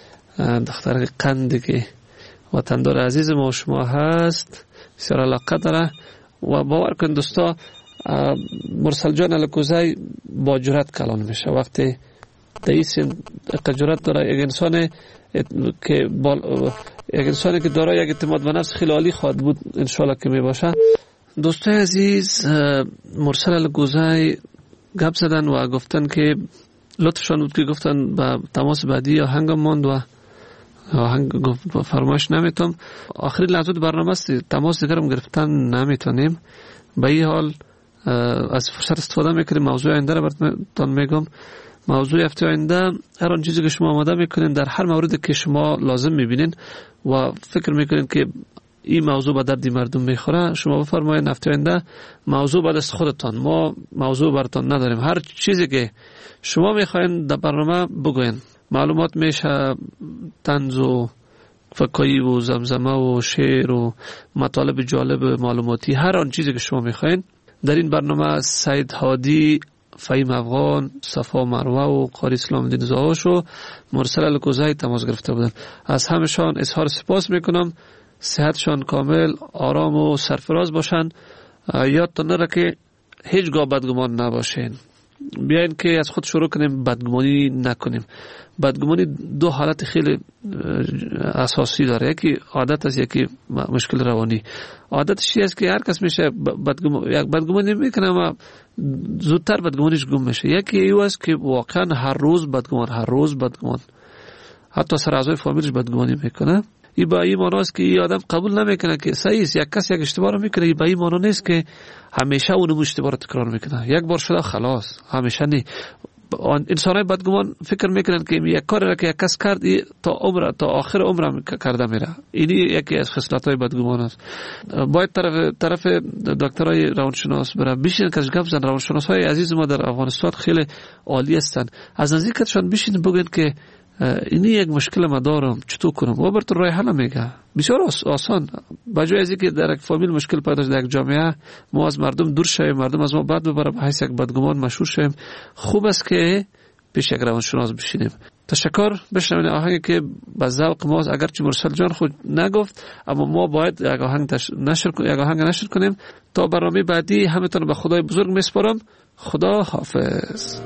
Speaker 8: دختر قندی که وطندار عزیز ما شما هست، بسیار علاقه داره و باور کن دوستا مرسل جان الکوزی با جرأت کلان میشه وقتی دایس جرأت داره. یک انسان که بال... یک انسانی که داره یک اعتماد به نفس خیلی عالی خواهد بود انشالله که میباشه. دوستای عزیز، مرسل الکوزی گپ زدن و گفتن که لطفشان بود که گفتن به تماس بعدی آهنگ ماند و آهنگ فرمایش نمیتونم. آخری لحظات برنامه است، تماس دیگرم گرفتن نمیتونیم. به این حال از فرصت استفاده میکنیم. موضوع آینده را براتون میگم. موضوع هفته آینده هر آن چیزی که شما آماده میکنین در هر موردی که شما لازم میبینین و فکر میکنین که این موضوع به درد مردم میخوره، شما بفرمایید. هفته آینده موضوع به دست خودتان، ما موضوع براتون نداریم. هر چیزی که شما میخواین در برنامه بگوین. معلومات میشه، طنز و فکایی و زمزمه و شعر و مطالب جالب معلوماتی، هر آن چیزی که شما میخواین در این برنامه. سید هادی، فهیم افغان، صفا مروه و قاری اسلام الدین زاهوش و مرسل الکوزی تماس گرفته بودن. از همشان اظهار سپاس میکنم. صحتشان کامل، آرام و سرفراز باشن. یادتان نره که هیچگاه بدگمان نباشین. بیاین که از خود شروع کنیم بدگمانی نکنیم. بدگمانی دو حالت خیلی اساسی داره، یکی عادت است، یکی مشکل روانی. عادتش چی است که هر کس میشه بدگمان یک بدگمانی میکنه اما زودتر بدگمانیش گم میشه. یکی ایو است که واقعا هر روز بدگمان هر روز بدگمان حتی سر اعضای فامیلش بدگمانی میکنه. این با این معنی است که این آدم قبول نمیکنه که صحیح است یک کس یک اشتباه رو میکنه. این با این معنی نیست که همیشه اون اشتباه رو تکرار میکنه. یک بار شده خلاص، همیشه نی. انسانای بدگمان فکر میکنن که یک کاری را که یک کس کرد تا عمر تا آخر عمرم کرده میره. اینی یکی از خصلت‌های بدگمان است. باید طرف طرف دکترای روانشناس برن بشین که گپ زن. روانشناسای عزیز ما در افغانستان خیلی عالی هستند. از نزدیکشان بشین بگن که اینی یک مشکل ما دارم چطور کنم و برات راه حل میگه. بسیار آسان. بجای از اینکه در یک فامیل مشکل پیدا شد، در یک جامعه ما از مردم دور شویم، مردم از ما بد ببره، به حیث یک بدگمان مشهور شویم، خوب است که پیش یک روانشناس بشینیم. تشکر. بشنوین آهنگی که به ذوق ما، اگرچه مرسل جان خود نگفت اما ما باید یک آهنگ نشر کنیم، یک آهنگ نشر کنیم. تا برنامه بعدی همتون به خدای بزرگ میسپارم. خدا حافظ.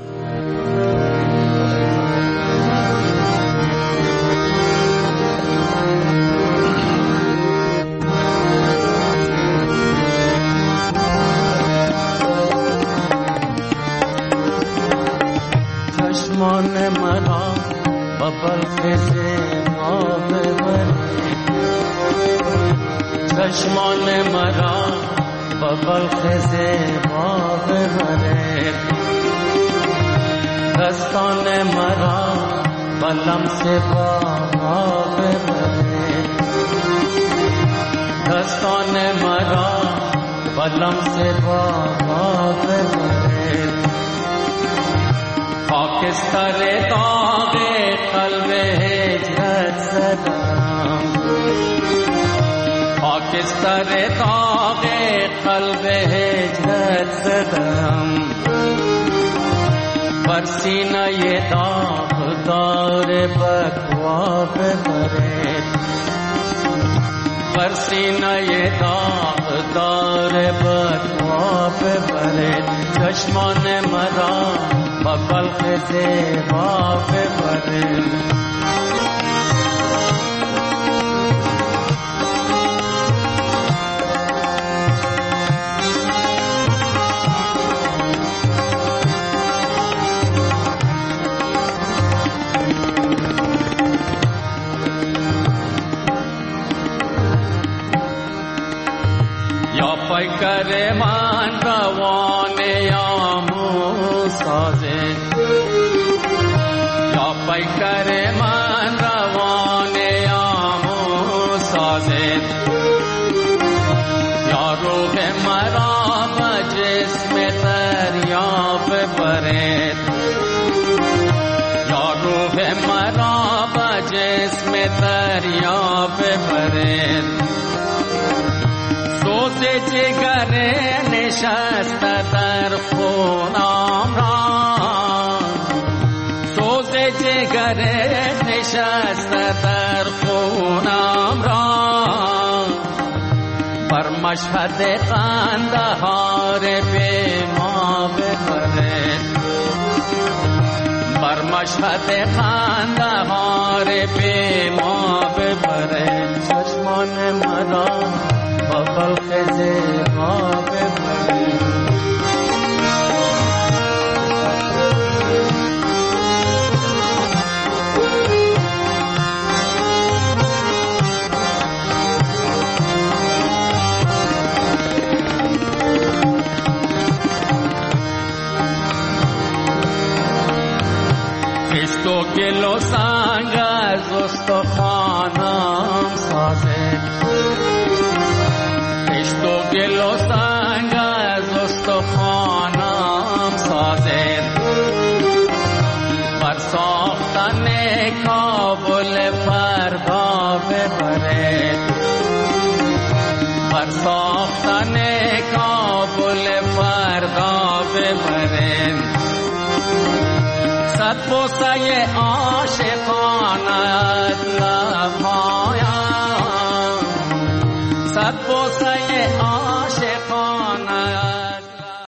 Speaker 14: چشمان مرا با بلخز ما ببره، چشمان مرا با بلخز ما ببره، دستان مرا با لمس با ما ببره، دستان مرا با لمس با ما ببره، خاکستر داغ قلب هجرت زدم، خاکستر داغ قلب هجرت زدم، بر سینه داغ دار بکوا ببرد، بر سینه داغ دار بکوا ببرد، چشمان مرا با بلخ زیبا ببرد. یا پیکر من روان یا موسازه، یا پیکر من روان یا موسازه، یا روح مرا به جسم دریا ببرد، یا روح مرا به جسم دریا ببرد، سوز جگر نشسته در خونم را، سوز جگر نشسته در خونم را، بر مشهد قندهار به ما ببرد، بر مشهد قندهار به ما ببرد، چشمان مرا با بلخ زیبا ببرد. خشت و گل و سنگ از استخوانم سازد، خشت و گل و سنگ از استخوانم سازد، بر ساختن کابل فردا ببرد، بر ساختن کابل فردا ببرد، صد بوسه عاشقانت لبهایم، صد بوسه